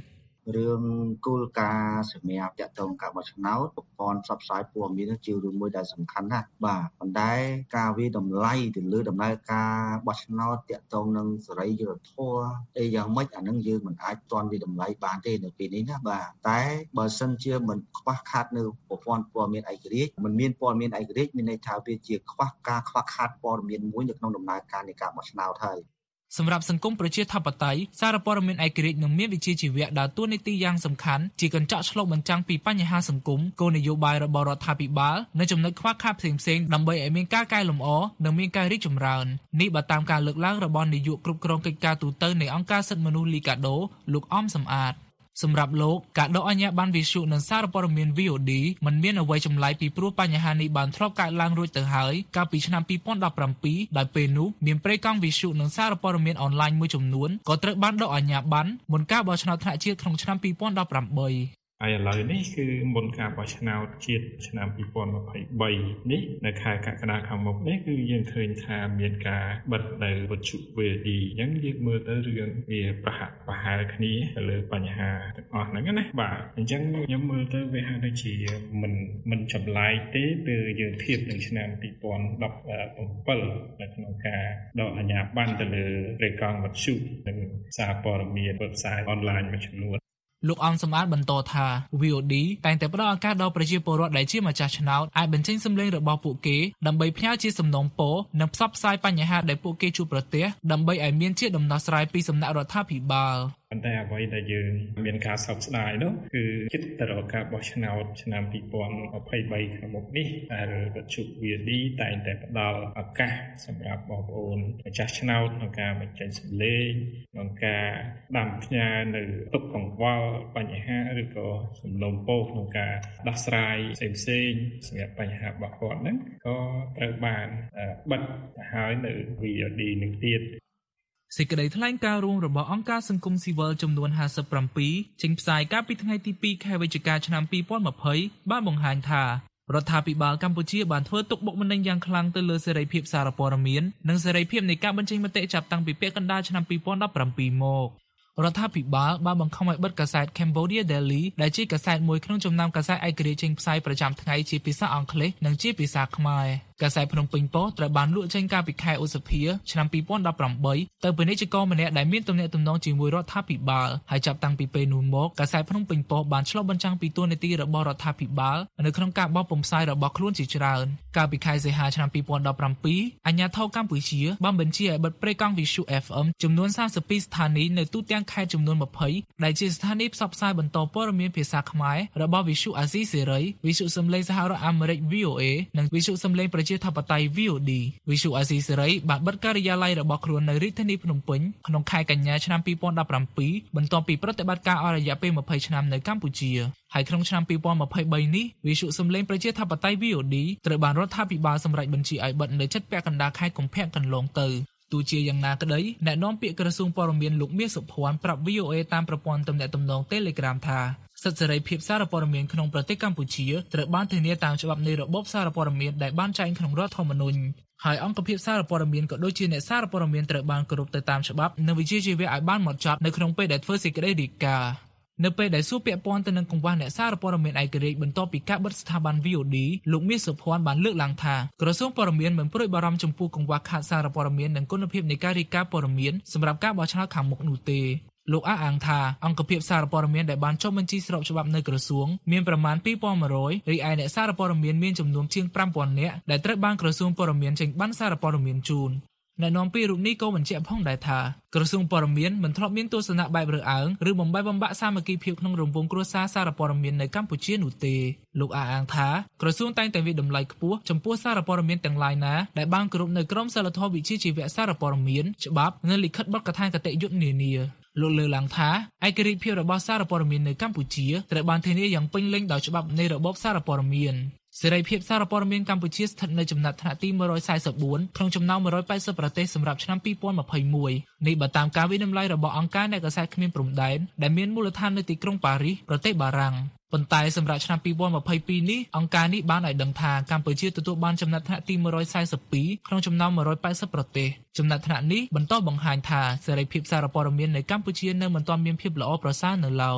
រឿងគោលការណ៍សម្រាប់តាក់ទងការបោះឆ្នោតប្រព័ន្ធផ្សព្វផ្សាយព័ត៌មានជារឿងមួយដែលសំខាន់ណាស់បាទប៉ុន្តែការវិតម្លៃទៅលើដំណើរការបោះឆ្នោតតាក់ទងនឹងសេរីយុត្តិធម៌អីយ៉ាងម៉េចអានឹងយើងមិនអាចទាន់វិតម្លៃបានទេនៅពេលនេះណាបាទតែបើសិនជាមិនខ្វះខាតនៅប្រព័ន្ធព័ត៌មានឯករាជ្យមិនមានព័ត៌មានឯករាជ្យមានន័យថាវាជាខ្វះការខ្វះខាតព័ត៌មានមួយនៅក្នុងដំណើរការនៃការបោះឆ្នោតហើយសម្រាប់សង្គមប្រជាធិបតេយ្យសារព័ត៌មានឯករាជ្យនឹងមានវិជ្ជាជីវៈដើរតួនាទីយ៉ាងសំខាន់ជាកញ្ចក់ឆ្លុះបញ្ចាំងពីបញ្ហាសង្គមគោលនយោបាយរបស់រដ្ឋាភិបាលនិងចំណុចខ្វះខាតផ្សេងៗដើម្បីឲ្យមានការកែលម្អនិងមានការរីកចម្រើននេះបើតាមការលើកឡើងរបស់នាយកគ្រប់គ្រងកិច្ចការទូតនៃអង្គការសិទ្ធិមនុស្សលីកាដូលោកអំសំអាតសម្រាប់លោកការដកអាជ្ញាប័ណ្ណវិទ្យុនិងសារព័ត៌មាន វី អូ ឌី មិនមានអ្វីចម្លែកពីព្រោះបញ្ហានេះបានធ្លាប់កើតឡើងរួចទៅហើយកាលពីឆ្នាំពីរពាន់ដប់ប្រាំពីរដោយពេលនោះមានប្រេកង់វិទ្យុនិងសារព័ត៌មានអនឡាញមួយចំនួនក៏ត្រូវបានដកអាជ្ញាប័ណ្ណមុនការបោះឆ្នោតថ្នាក់ជាតិក្នុងឆ្នាំពីរពាន់ដប់ប្រាំបីហើយឥឡូវនេះគឺមុនការបោះឆ្នោតជាតិឆ្នាំពីរពាន់ម្ភៃបីនេះនៅខែកក្កដាខាងមុខនេះគឺយើងឃើញថាមានការបិទនៅវិទ្យុ វី អូ ឌី អញ្ចឹងយើងមើលទៅរឿងវាប្រហាក់ប្រហែលគ្នាទៅលើបញ្ហាទាំងអស់ហ្នឹងណាបាទអញ្ចឹងខ្ញុំមើលទៅវាហាក់ដូចជាមិនមិនចម្លែកទេពេលយើងធៀបនឹងឆ្នាំពីរពាន់ដប់ប្រាំbảyនៅក្នុងការដកអាជ្ញាប័ណ្ណទៅលើប្រេកង់វិទ្យុនិងសារព័ត៌មាន website អនឡាញមួយចំនួនលោកអំសំអាតបន្តថា វី អូ ឌី តែងតែផ្ដល់ឱកាសដល់ប្រជាពលរដ្ឋដែលជាម្ចាស់ឆ្នោតអាចបញ្ចេញសម្លេងរបស់ពួកគេដើម្បីផ្ញើជាសំណូមពរនិងផ្សព្វផ្សាយបញ្ហាដែលពួកគេជួបប្រទះដើម្បីឲ្យមានជាដំណោះស្រាយពីសំណាក់រដ្ឋាភិបាលប៉ុន្តែអ្វីដែលយើងមានការសោកស្ដាយនោះគឺគិតទៅរកការបោះឆ្នោតឆ្នាំពីរពាន់ម្ភៃបីខាងមុខនេះដែលវិទ្យុ វី អូ ឌី តែងតែផ្ដល់ឱកាសសម្រាប់បងប្អូនម្ចាស់ឆ្នោតក្នុងការបញ្ចេញសម្លេងក្នុងការដាំផ្ញើនៅទុកកង្វល់បញ្ហាឬក៏សំណូមពរក្នុងការដោះស្រាយផ្សេងៗសម្រាប់បញ្ហារបស់គាត់ហ្នឹងក៏ត្រូវបានបិទទៅហើយនៅ វី អូ ឌី នឹងទៀតសេចក្តីថ្លែងការណ៍រួមរបស់អង្គការសង្គមស៊ីវិលចំនួនห้าสิบเจ็ดចេញផ្សាយកាលពីថ្ងៃទីពីរខែវិច្ឆិកាឆ្នាំពីរពាន់ម្ភៃបានបង្ហាញថារដ្ឋាភិបាលកម្ពុជាបានធ្វើទុកបុកម្នេញយ៉ាងខ្លាំងទៅលើសេរីភាពសារព័ត៌មាននិងសេរីភាពនៃការបញ្ចេញមតិចាប់តាំងពីពាក់កណ្ដាលឆ្នាំពីរពាន់ដប់ប្រាំពីរមករដ្ឋាភិបាលបានបង្ខំឲ្យបិទកាសែត Cambodia Daily ដែលជាកាសែតមួយក្នុងចំណោមកាសែតឯករាជ្យចេញផ្សាយប្រចាំថ្ងៃជាភាសាអង់គ្លេសនិងជាភាសាខ្មែរកាសែតភ្នំពេញប៉ុស្តិ៍ត្រូវបានលក់ចេញកាលពីខែឧសភាឆ្នាំពីរពាន់ដប់ប្រាំបីទៅពាណិជ្ជករម្នាក់ដែលមានទំនាក់ទំនងជាមួយរដ្ឋាភិបាលហើយចាប់តាំងពីពេលនោះមកកាសែតភ្នំពេញប៉ុស្តិ៍បានឆ្លុះបញ្ចាំងពីតួនាទីរបស់រដ្ឋាភិបាលនៅក្នុងការបោះពុម្ពផ្សាយរបស់ខ្លួនជាច្រើនកាលពីខែសីហាឆ្នាំពីរពាន់ដប់ប្រាំពីរអាជ្ញាធរកម្ពុជាបានបញ្ជាឲ្យបិទប្រេកង់វិទ្យុ เอฟ เอ็ม ចំនួនសាមសិបពីរស្ថានីយ៍នៅទូទាំងខេត្តចំនួនម្ភៃដែលជាស្ថានីយ៍ផ្សព្វផ្សាយបន្តព័ត៌មានភាសាខ្មែររបស់វិទ្យុអាស៊ីសេរីវិទ្យុសំឡេងសហរដ្ឋអាមេរិក វី អូ เอ និងវិទ្យុសំឡេងប្រជាធិបតេយ្យ វី អូ ឌី វិទ្យុអាស៊ីសេរីបានបិទការិយាល័យរបស់ខ្លួននៅរាជធានីភ្នំពេញក្នុងខែកញ្ញាឆ្នាំពីរពាន់ដប់ប្រាំពីរបន្ទាប់ពីប្រតិបត្តិការអស់រយៈពេលម្ភៃឆ្នាំនៅកម្ពុជាហើយក្នុងឆ្នាំពីរពាន់ម្ភៃបីនេះវិទ្យុសំឡេងប្រជាធិបតេយ្យ វី អូ ឌី ត្រូវបានរដ្ឋាភិបាលសម្រេចបញ្ជាឲ្យបិទនៅជិតពាក់កណ្ដាលខែកុម្ភៈកន្លងទៅទោះជាយ៉ាងណាក្តីអ្នកនាំពាក្យក្រសួងព័ត៌មានលោកមាសសុភ័ណ្ឌប្រាប់ វី អូ เอ តាមប្រព័ន្ធទំនាក់ទំនង Telegram ថាសិទ្ធិសេរីភាពសារព័ត៌មានក្នុងប្រទេសកម្ពុជាត្រូវបានធានាតាមច្បាប់នៃរបបសារព័ត៌មានដែលបានចែងក្នុងរដ្ឋធម្មនុញ្ញហើយអង្គភាពសារព័ត៌មានក៏ដូចជាអ្នកសារព័ត៌មានត្រូវបានគោរពទៅតាមច្បាប់និងវិជ្ជាជីវៈឲ្យបានហ្មត់ចត់នៅក្នុងពេលដែលធ្វើសេចក្តីរាយការណ៍នៅពេលដែលសួរពាក់ព័ន្ធទៅនឹងកង្វះអ្នកសារព័ត៌មានឯករាជ្យបន្ទាប់ពីការបិទស្ថាប័ន វី អូ ឌី លោកមាសសុភ័ណ្ឌបានលើកឡើងថាក្រសួងព័ត៌មានមិនព្រួយបារម្ភចំពោះកង្វះខាតសារព័ត៌មាននិងគុណភាពនៃការរាយការណ៍ព័ត៌មានសម្រាប់ការបោះឆ្នោតខាងមុខនោះទេលោកអះអាងថាអង្គភាពសារព័ត៌មានដែលបានចុះបញ្ជីស្របច្បាប់នៅក្រសួងមានប្រមាណពីរពាន់មួយរយរីឯអ្នកសារព័ត៌មានមានចំនួនជាងប្រាំពាន់នាក់ដែលត្រូវបានក្រសួងព័ត៌មានចេញប័ណ្ណសារព័ត៌មានជូនអ្នកនាំពាក្យរូបនេះក៏បញ្ជាក់ផងដែរថាក្រសួងព័ត៌មានមិនធ្លាប់មានទស្សនៈបែបរើសអើងឬបំបែកបំបាក់សាមគ្គីភាពក្នុងរង្វង់គ្រួសារសារព័ត៌មាននៅកម្ពុជានោះទេលោកអះអាងថាក្រសួងតែងតែវិតម្លៃខ្ពស់ចំពោះសារព័ត៌មានទាំងឡាយណាដែលបានគោរពនៅក្រមសីលធម៌វិជ្ជាជីវៈសារព័ត៌មានច្បាប់និងលិខិតបទកថាគតិយុត្តនានាលោកលើកឡើងថាឯករាជ្យភាពរបស់សារព័ត៌មាននៅកម្ពុជាត្រូវបានធានាយ៉ាងពេញលេញដោយច្បាប់នៃរបបសារព័ត៌មានសេរីភាពសារព័ត៌មានកម្ពុជាស្ថិតនៅចំណាត់ថ្នាក់ទីមួយរយសាមសិបបួនក្នុងចំណោមមួយរយប៉ែតសិបប្រទេសសម្រាប់ឆ្នាំពីរពាន់ម្ភៃមួយនេះបើតាមការវិនិច្ឆ័យរបស់អង្គការអ្នកកាសែតគ្មានព្រំដែនដែលមានមូលដ្ឋាននៅទីក្រុងប៉ារីសប្រទេសបារាំងប៉ុន្តែសម្រាប់ឆ្នាំពីរពាន់ម្ភៃពីរនេះអង្គការនេះបានឲ្យដឹងថាកម្ពុជាទទួលបានចំណាត់ថ្នាក់ទីមួយរយសាមសិបពីរក្នុងចំណោមមួយរយប៉ែតសិបប្រទេសចំណាត់ថ្នាក់នេះបន្តបង្ហាញថាសេរីភាពសារព័ត៌មាននៅកម្ពុជានៅមិនទាន់មានភាពល្អប្រសើរនៅឡើយ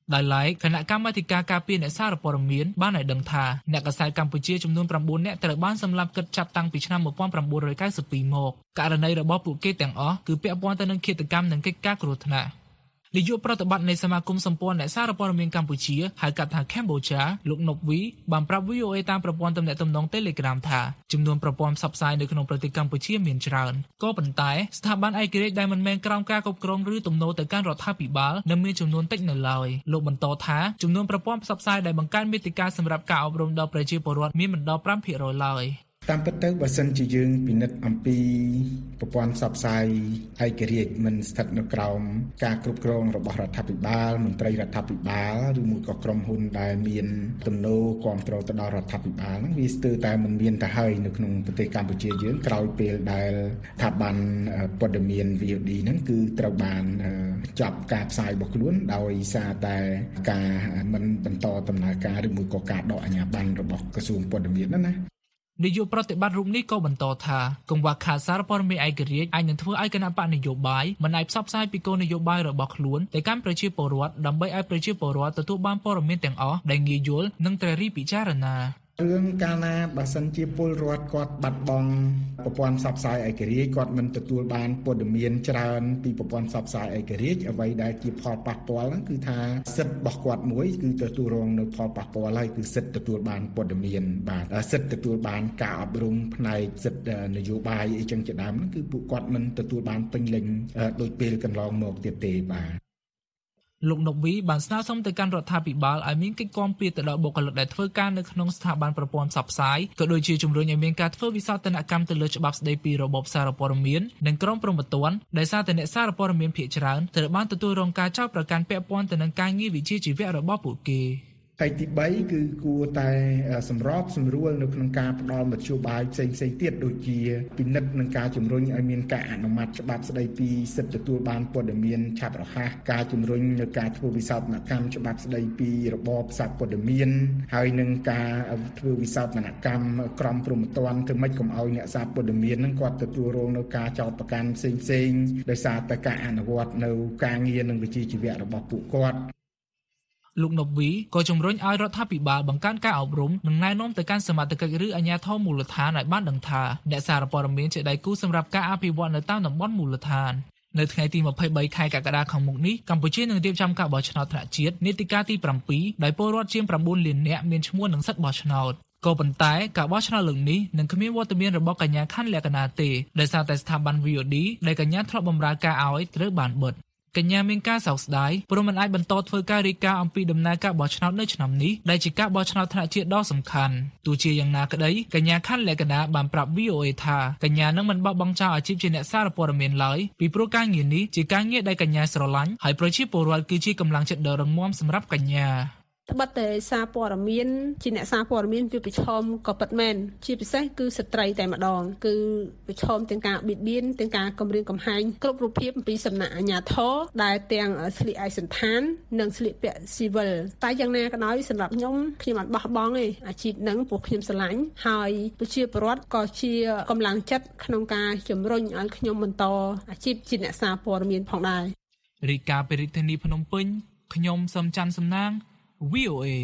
ដោយឡែកគណៈកម្មាធិការការពារអ្នកសារព័ត៌មានបានឲ្យដឹងថាអ្នកកាសែតកម្ពុជាចំនួន9នាក់ត្រូវបានសម្លាប់គិតចាប់តាំងពីឆ្នាំnineteen ninety-twoមកករណីរបស់ពួកគេទាំងអស់គឺពាក់ព័ន្ធទៅនឹងឃាតកម្មនិងកិច្ចការគ្រោះថ្នាក់នាយកប្រតិបត្តិនៃសមាគមសម្ព័ន្ធអ្នកសារព័ត៌មានកម្ពុជាហៅកាត់ថា Cambodia លោកណុកវីបានប្រាប់ វី អូ អេ តាមប្រព័ន្ធទំនាក់ទំនង Telegram ថាចំនួនប្រព័ន្ធផ្សព្វផ្សាយនៅក្នុងប្រទេសកម្ពុជាមានច្រើនក៏ប៉ុន្តែស្ថាប័នឯករាជ្យដែលមិនមែនក្រោមការគ្រប់គ្រងឬទំនោរទៅកាន់រដ្ឋាភិបាលនៅមានចំនួនតិចនៅឡើយលោកបន្តថាចំនួនប្រព័ន្ធផ្សព្វផ្សាយដែលបង្កើតមាតិកាសម្រាប់ការអប់រំដល់ប្រជាពលរដ្ឋមានមិនដល់five percentឡើយតាមពិតទៅបើសិនជាយើងពិនិត្យអំពីប្រព័ន្ធផ្សព្វផ្សាយឯករាជ្យមិនស្ថិតនៅក្រោមការគ្រប់គ្រងរបស់រដ្ឋាភិបាលមន្ត្រីរដ្ឋាភិបាលឬមួយក៏ក្រុមហ៊ុនដែលមានទំនោរគ្រប់គ្រងទៅដល់រដ្ឋាភិបាលហ្នឹងវាស្ទើរតែមិនមានទៅហើយនៅក្នុងប្រទេសកម្ពុជាយើងក្រោយពេលដែលស្ថាប័នព័ត៌មាន វី អូ ឌី ហ្នឹងគឺត្រូវបានចាប់ការផ្សាយរបស់ខ្លួនដោយសារតែការមិនបន្តដំណើរការឬមួយក៏ការដកអាជ្ញាប័ណ្ណរបស់ក្រសួងព័ត៌មានហ្នឹងណានាយកប្រតិបត្តិរូបនេះក៏បន្តថាកង្វះខាតសារព័ត៌មានឯករាជ្យអាចនឹងធ្វើឲ្យគណៈបកនយោបាយមិនអាចផ្សព្វផ្សាយពីគោលនយោបាយរបស់ខ្លួនទៅកាន់ប្រជាពលរដ្ឋដើម្បីឲ្យប្រជាពលរដ្ឋទទួលបានព័ត៌មានទាំងអស់ដែលងាយយល់និងត្រូវរីពិចារណារឿងកាលណាបើសិនជាពលរដ្ឋគាត់បាត់បង់ប្រព័ន្ធផ្សព្វផ្សាយឯករាជ្យគាត់មិនទទួលបានព័ត៌មានច្រើនពីប្រព័ន្ធផ្សព្វផ្សាយឯករាជ្យអ្វីដែលជាផលប៉ះពាល់ហ្នឹងគឺថាសិទ្ធិរបស់គាត់មួយគឺទទួលរងនៅផលប៉ះពាល់ហើយគឺសិទ្ធិទទួលបានព័ត៌មានបាទសិទ្ធិទទួលបានការអប់រំផ្នែកសិទ្ធិនយោបាយអីចឹងជាដើមហ្នឹងគឺពួកគាត់មិនទទួលបានពេញលេញដោយពេលកន្លងមកទៀតទេបាទលោកណុកវីបានស្នើសុំទៅកាន់រដ្ឋាភិបាលឲ្យមានកិច្ចគាំពារទៅដល់បុគ្គលិកដែលធ្វើការនៅក្នុងស្ថាប័នប្រព័ន្ធផ្សព្វផ្សាយក៏ដូចជាជំរុញឲ្យមានការធ្វើវិសោធនកម្មទៅលើច្បាប់ស្តីពីរបបសារព័ត៌មាននិងក្រមព្រហ្មទណ្ឌដែលសារតែអ្នកសារព័ត៌មានភាគច្រើនត្រូវបានទទួលរងការចោទប្រកាន់ពាក់ព័ន្ធទៅនឹងការងារវិជ្ជាជីវៈរបស់ពួកគេហើយទី3គឺគួរតែសម្របសម្រួលនៅក្នុងការផ្ដល់មធ្យោបាយផ្សេងៗទៀតដូចជាពិនិត្យនឹងការជំរុញឲ្យមានការអនុម័តច្បាប់ស្តីពីសិទ្ធិទទួលបានព័ត៌មានឆាប់រហ័សការជំរុញនៅការធ្វើវិសោធនកម្មច្បាប់ស្តីពីរបបសារព័ត៌មានហើយនឹងការធ្វើវិសោធនកម្មក្រមព្រហ្មទណ្ឌធ្វើម៉េចកុំឲ្យអ្នកសារព័ត៌មានហ្នឹងគាត់ទទួលរងនៅការចោទប្រកាន់ផ្សេងៗដោយសារតែការអនុវត្តនៅការងារនិងវិជ្ជាជីវៈរបស់ពួកគាត់លោកណុកវីក៏ជំរុញឲ្យរដ្ឋាភិបាលបង្កើនការអប់រំនិងណែនាំទៅកាន់សមាជិកឬអាជ្ញាធរមូលដ្ឋានឲ្យបានដឹងថាអ្នកសារព័ត៌មានជាដៃគូសម្រាប់ការអភិវឌ្ឍនៅតាមតំបន់មូលដ្ឋាននៅថ្ងៃទីtwenty-threeខែកក្កដាខាងមុខនេះកម្ពុជានឹងរៀបចំការបោះឆ្នោតថ្នាក់ជាតិនីតិកាលទីsevenដោយពលរដ្ឋជាងnineលាននាក់មានឈ្មោះនិងសិទ្ធិបោះឆ្នោតក៏ប៉ុន្តែការបោះឆ្នោតលើកនេះនឹងគ្មានវត្តមានរបស់កញ្ញាខាន់លក្ខណាទេដោយសារតែស្ថាប័ន វី អូ ឌី ដែលកញ្ញាធ្លាប់បម្រើការឲ្យត្រូវបានបិទកញ្ញាមានការសោកស្ដាយព្រោះមិនអាចបន្តធ្វើការរាយការណ៍អំពីដំណើរការបោះឆ្នោតនៅឆ្នាំនេះដែលជាការបោះឆ្នោតថ្នាក់ជាតិដ៏សំខាន់ទោះជាយ៉ាងណាក្តីកញ្ញាខាន់លក្ខណាបានប្រាប់ វី អូ អេ ថាកញ្ញានឹងមិនបោះបង់ចោលអាជីពជាអ្នកសារព័ត៌មានឡើយពីព្រោះការងារនេះជាការងារដែលកញ្ញាស្រឡាញ់ហើយប្រជាពលរដ្ឋគឺជាកម្លាំងចិត្តដ៏រឹងមាំសម្រាប់កញ្ញាត្បិតតែសារព័ត៌មានជាអ្នកសារព័ត៌មានវាប្រឈមក៏ពិតមែនជាពិសេសគឺស្ត្រីតែម្ដងគឺប្រឈមទាំងការបៀតបៀនទាំងការគំរាមកំហែងគ្រប់រូបភាពពីសំណាក់អាជ្ញាធរដែលទាំងស្លៀកឯកសណ្ឋាននិងស្លៀកពាក់ស៊ីវិលតែយ៉ាងណាក៏ដោយសម្រាប់ខ្ញុំខ្ញុំអត់បោះបង់ទេអាជីពហ្នឹងពួកខ្ញុំស្រឡាញ់ហើយប្រជាពលរដ្ឋក៏ជាកម្លាំងចិត្តក្នុងការជំរុញឲ្យខ្ញុំបន្តអាជីពជាអ្នកសារព័ត៌មានផងដែររាយការណ៍ពីរាជធានីភ្នំពេញខ្ញុំសំច័ន្ទសំណាងវី អូ អេ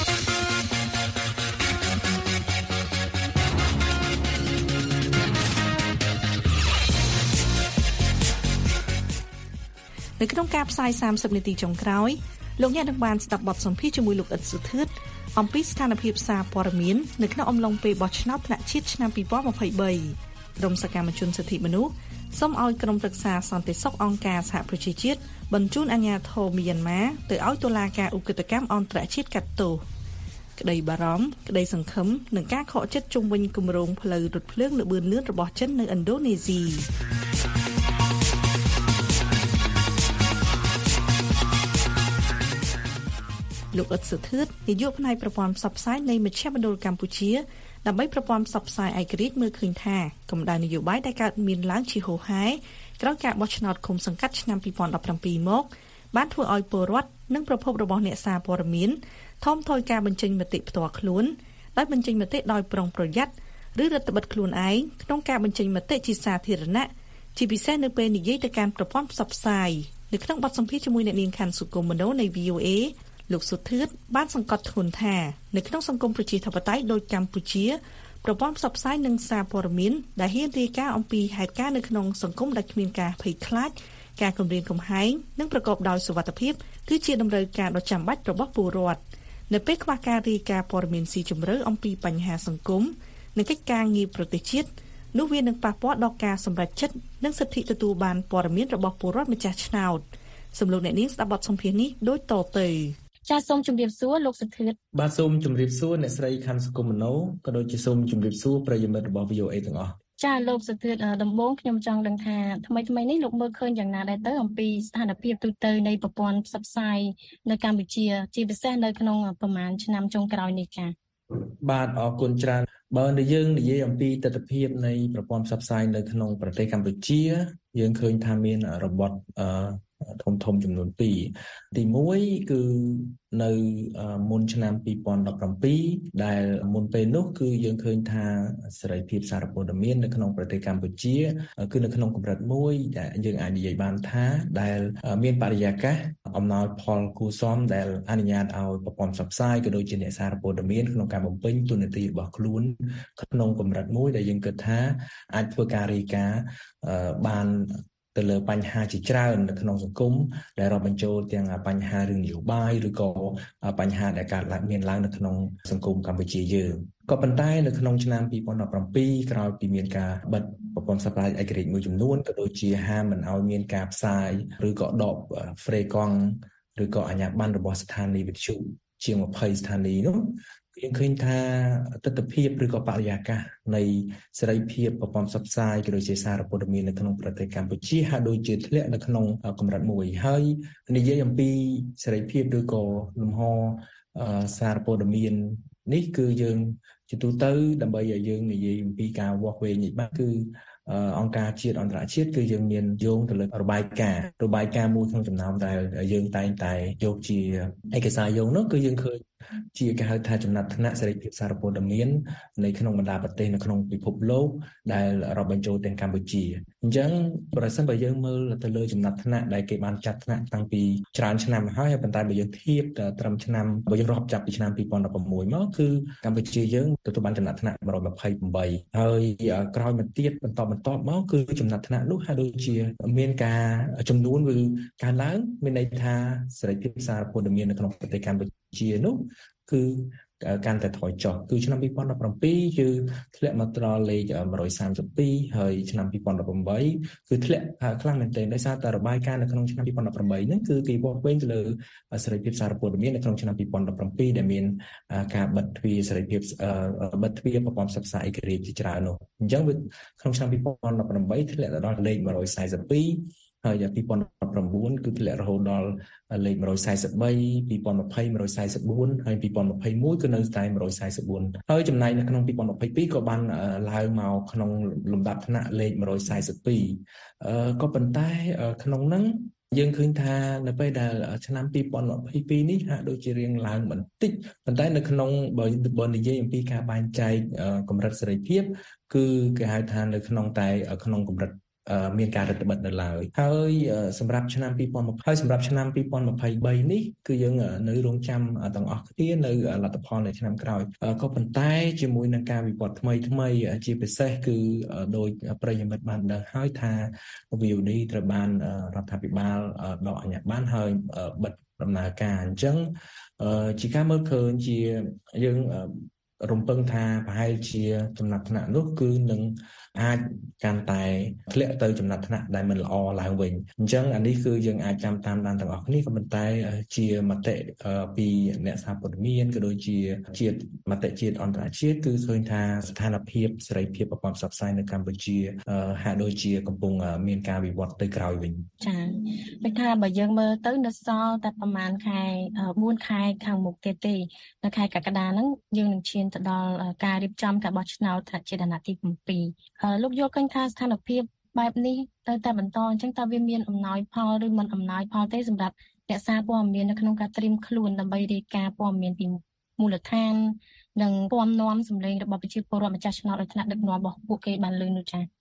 នៅក្នុងការផ្សាយthirtyនាទីចុងក្រោយលោកអ្នកនឹងបានស្ដាប់បទសម្ភាសន៍ជាមួយលោកអ៊ិតសុធឿនអំពីស្ថានភាពសារព័ត៌មាននៅក្នុងអំឡុងពេលបោះឆ្នោតថ្នាក់ជាតិឆ្នាំtwenty twenty-threeក្រុមសកម្មជនសិទ្ធិមនុស្សសូមឲ្យក្រុមប្រឹក្សាសន្តិសុខអង្គការសហប្រជាជាតិបញ្ជូនអាជ្ញាធរមីយ៉ាន់ម៉ាទៅឲ្យតុលាការឧក្រិដ្ឋកម្មអន្តរជាតិកាត់ទោសក្តីបារម្ភក្តីសង្ឃឹមនិងការខកចិត្តជុំវិញគម្រោងផ្លូវរថភ្លើងលឿនលឿនរបស់ចិននៅឥណ្ឌូនេស៊ីលោកអ៊ិតសុធឿននាយកផ្នែកប្រព័ន្ធផ្សព្វផ្សាយនៃមជ្ឈមណ្ឌលកម្ពុជាដើម្បីប្រព័ន្ធផ្សព្វផ្សាយឯករាជ្យមើលឃើញថាកម្ដៅនយោបាយដែលកើតមានឡើងជាហូរហែក្រោយការបោះឆ្នោតឃុំសង្កាត់ឆ្នាំtwenty seventeenមកបានធ្វើឲ្យពលរដ្ឋនិងប្រភពរបស់អ្នកសារព័ត៌មានថមថយការបញ្ចេញមតិផ្ទាល់ខ្លួនដោយបញ្ចេញមតិដោយប្រុងប្រយ័ត្នឬរឹតបន្តឹងខ្លួនឯងក្នុងការបញ្ចេញមតិជាសាធារណៈជាពិសេសនៅពេលនិយាយទៅកាន់ប្រព័ន្ធផ្សព្វផ្សាយនៅក្នុងបទសម្ភាសន៍ជាមួយអ្នកនាងខាន់សុគមមនោនៃ វី អូ អេលោកសុធឿនបានសង្កត់ធ្ងន់ថានៅក្នុងសង្គមប្រជាធិបតេយ្យដូចកម្ពុជាប្រព័ន្ធផ្សព្វផ្សាយនិងសារព័ត៌មានដែលហ៊ានរាយការណ៍អំពីហេតុការណ៍នៅក្នុងសង្គមដែលគ្មានការភ័យខ្លាចការគំរាមកំហែងនិងប្រកបដោយសុវត្ថិភាពគឺជាតម្រូវការដ៏ចាំបាច់របស់ពលរដ្ឋនៅពេលខ្វះការរាយការណ៍ព័ត៌មានស៊ីជម្រៅអំពីបញ្ហាសង្គមនិងកិច្ចការងារប្រទេសជាតិនោះវានឹងប៉ះពាល់ដល់ការសម្រេចចិត្តនិងសិទ្ធិទទួលបានព័ត៌មានរបស់ពលរដ្ឋម្ចាស់ឆ្នោតសំឡេងអ្នកនាងស្ដាប់បទសម្ភាសន៍នេះដូចតទៅចាសសូមជម្រាបសួរលោកសុធឿនបាទសូមជម្រាបសួរអ្នកស្រីខាន់សុគមនោក៏ដូចជាសូមជម្រាបសួរប្រិយមិត្តរបស់ វី អូ អេ ទាំងអស់ចាលោកសុធឿនដំបូងខ្ញុំចង់ដឹងថាថ្មីថ្មីនេះលោកមើលឃើញយ៉ាងណាដែរទៅអំពីស្ថានភាពទូទៅនៃប្រព័ន្ធផ្សព្វផ្សាយនៅកម្ពុជាជាពិសេសនៅក្នុងប្រមាណឆ្នាំចុងក្រោយនេះចាបាទអរគុណច្រើនបើយើងនិយាយអំពីទស្សនវិជ្ជានៃប្រព័ន្ធផ្សព្វផ្សាយនៅក្នុងប្រទេសកម្ពុជាយើងឃើញថាមានរបបអឺធំធំចំនួនពីរទីមួយគឺនៅមុនឆ្នាំពីរពាន់ដប់ប្រាំពីរដែលមុនពេលនោះគឺយើងឃើញថាសេរីភាពសារព័ត៌មាននៅក្នុងប្រទេសកម្ពុជាគឺនៅក្នុងកម្រិតមួយដែលយើងអាចនិយាយបានថាដែលមានបរិយាកាសអំណោយផលគួរសមដែលអនុញ្ញាតឲ្យប្រព័ន្ធផ្សព្វផ្សាយក៏ដូចជាអ្នកសារព័ត៌មានក្នុងការបំពេញតួនាទីរបស់ខ្លួនក្នុងកម្រិតមួយដែលយើងគិតថាអាចធ្វើការរាយការណ៍បានទៅលើបញ្ហាជាច្រើននៅក្នុងសង្គមដែលរាប់បញ្ចូលទាំងបញ្ហារឿងនយោបាយឬក៏បញ្ហាដែលកើតឡើងមានឡើងនៅក្នុងសង្គមកម្ពុជាយើងក៏ប៉ុន្តែនៅក្នុងឆ្នាំពីរពាន់ដប់ប្រាំពីរក្រោយពីមានការបិទប្រព័ន្ធផ្សព្វផ្សាយឯករាជ្យមួយចំនួនក៏ដូចជាហាមមិនឲ្យមានការផ្សាយឬក៏ដកហ្វ្រេកង់ឬក៏អាជ្ញាប័ណ្ណរបស់ស្ថានីយ៍វិទ្យុជាងยี่สิบស្ថានីយ៍នោះយើងឃើញថាទស្សនវិជ្ជាឬក៏បរិយាកាសនៃសេរីភាពប្រព័ន្ធផ្សព្វផ្សាយក៏ដូចជាសារព័ត៌មាននៅក្នុងប្រទេសកម្ពុជាហាក់ដូចជាធ្លាក់នៅក្នុងកម្រិតមួយហើយនិយាយអំពីសេរីភាពឬក៏លំហសារព័ត៌មាននេះគឺយើងជាទូទៅដើម្បីឲ្យយើងនិយាយអំពីការវាស់វែងនេះបាទគឺអង្គការជាតិអន្តរជាតិគឺយើងមានយោងទៅលើរបាយការណ៍របាយការណ៍មួយក្នុងចំណោមដែលយើងតែងតែយកជាឯកសារយោងនោះគឺយើងឃើញជាគេហៅថាចំណាត់ថ្នាក់សេរីភាពសារព័ត៌មាននៅក្នុងបណ្ដាប្រទេសនៅក្នុងពិភពលោកដែលរាប់បញ្ចូលទាំងកម្ពុជាអញ្ចឹងប្រសិនបើយើងមើលទៅលើចំណាត់ថ្នាក់ដែលគេបានចាត់ថ្នាក់តាំងពីច្រើនឆ្នាំហើយប៉ុន្តែបើយើងធៀបត្រឹមឆ្នាំបើយើងរាប់ចាប់ពីឆ្នាំពីរពាន់ដប់ប្រាំមួយមកគឺកម្ពុជាយើងទទួលបានចំណាត់ថ្នាក់one hundred twenty-eightហើយក្រោយមកទៀតបន្តបន្តមកគឺចំណាត់ថ្នាក់នោះហើយដូចជាមានការចំនួនគឺកើនឡើងមានន័យថាសេរីភាពសារព័ត៌មាននៅក្នុងប្រទេសកម្ពុជានោះគឺកាន់តែថយចុះគឺឆ្នាំពីរពាន់ដប់ប្រាំពីរគឺធ្លាក់មកដល់លេខone hundred thirty-twoហើយឆ្នាំពីរពាន់ដប់ប្រាំeightគឺធ្លាក់ខ្លាំងមែនទែនដោយសារតែរបាយការណ៍នៅក្នុងឆ្នាំពីរពាន់ដប់ប្រាំeightហ្នឹងគឺគេវាស់វែងទៅលើសេរីភាពសារព័ត៌មាននៅក្នុងឆ្នាំពីរពាន់ដប់ប្រាំពីរដែលមានការបិទទ្វារសេរីភាពបិទទ្វារប្រព័ន្ធផ្សព្វផ្សាយឯករាជ្យជាច្រើននោះអញ្ចឹងក្នុងឆ្នាំពីរពាន់ដប់ប្រាំeightធ្លាក់ដល់លេខone hundred forty-twoហើយពីរពាន់ដប់ប្រាំnineគឺធ្លាក់រហូតដល់លេខone hundred forty-threeពីរពាន់twenty one hundred forty-fourហើយពីរពាន់twenty-oneគឺនៅតែone hundred forty-fourហើយចំណែកនៅក្នុងពីរពាន់twenty-twoក៏បានឡើងមកក្នុងលំដាប់ថ្នាក់លេខone hundred forty-twoអឺក៏ប៉ុន្តែក្នុងហ្នឹងយើងឃើញថានៅពេលដែលឆ្នាំពីរពាន់twenty-twoនេះហាក់ដូចជារៀងឡើងបន្តិចប៉ុន្តែនៅក្នុងបើបើនិយាយអំពីការបែងចែកកម្រិតសេរីភាពគឺគេហៅថានៅក្នុងតែក្នុងកម្រិតមានការរដ្ឋបិទនៅឡើយហើយសម្រាប់ឆ្នាំពីរពាន់twentyហើយសម្រាប់ឆ្នាំពីរពាន់twenty-threeនេះគឺយើងនៅរងចាំទាំងអស់គ្នានៅលទ្ធផលនៅឆ្នាំក្រោយក៏ប៉ុន្តែជាមួយនឹងការវិវត្តថ្មីថ្មីជាពិសេសគឺដោយប្រិយមិត្តបានដឹងហើយថា វី អូ ឌី ត្រូវបានរដ្ឋាភិបាលដកអាជ្ញាប័ណ្ណហើយបិទដំណើរការអញ្ចឹងជាការមើលឃើញជាយើងរំពឹងថាប្រហែលជាចំណាត់ថ្នាក់នោះគឺនឹងអាចកាន់តែធ្លាក់ទៅចំណាត់ថ្នាក់ដែលមិនល្អឡើងវិញអញ្ចឹងអានេះគឺយើងអាចចាំតាមដានទាំងអស់គ្នាក៏ប៉ុន្តែជាមតិពីអ្នកសារព័ត៌មានក៏ដូចជាជាតិមតិជាតិអន្តរជាតិគឺឃើញថាស្ថានភាពសេរីភាពប្រព័ន្ធផ្សព្វផ្សាយនៅកម្ពុជាហាក់ដូចជាកំពុងមានការវិវត្តទៅក្រោយវិញចា៎ដូចថាបើយើងមើលទៅនៅសល់តែប្រហែលខែfourខែខាងមុខទៀតទេនៅខែកក្កដាហ្នឹងយើងនឹងឈានទៅដល់ការរៀបចំការបោះឆ្នោតថ្នាក់ជាតិអាណត្តិទីsevenលោកយល់ឃើញថាស្ថានភាពបែបនេះទៅតែបន្តអញ្ចឹងតើវាមានអំណោយផលឬមិនអំណោយផលទេសម្រាប់អ្នកសារព័ត៌មាននៅក្នុងការត្រៀមខ្លួនដើម្បីរាយការណ៍ព័ត៌មានពីមូលដ្ឋាននិងពំនាំសម្លេងរបស់ប្រជាពលរដ្ឋម្ចាស់ឆ្នោតឲ្យថ្នាក់ដឹកនាំរបស់ពួកគេបានលឺនោះចា៎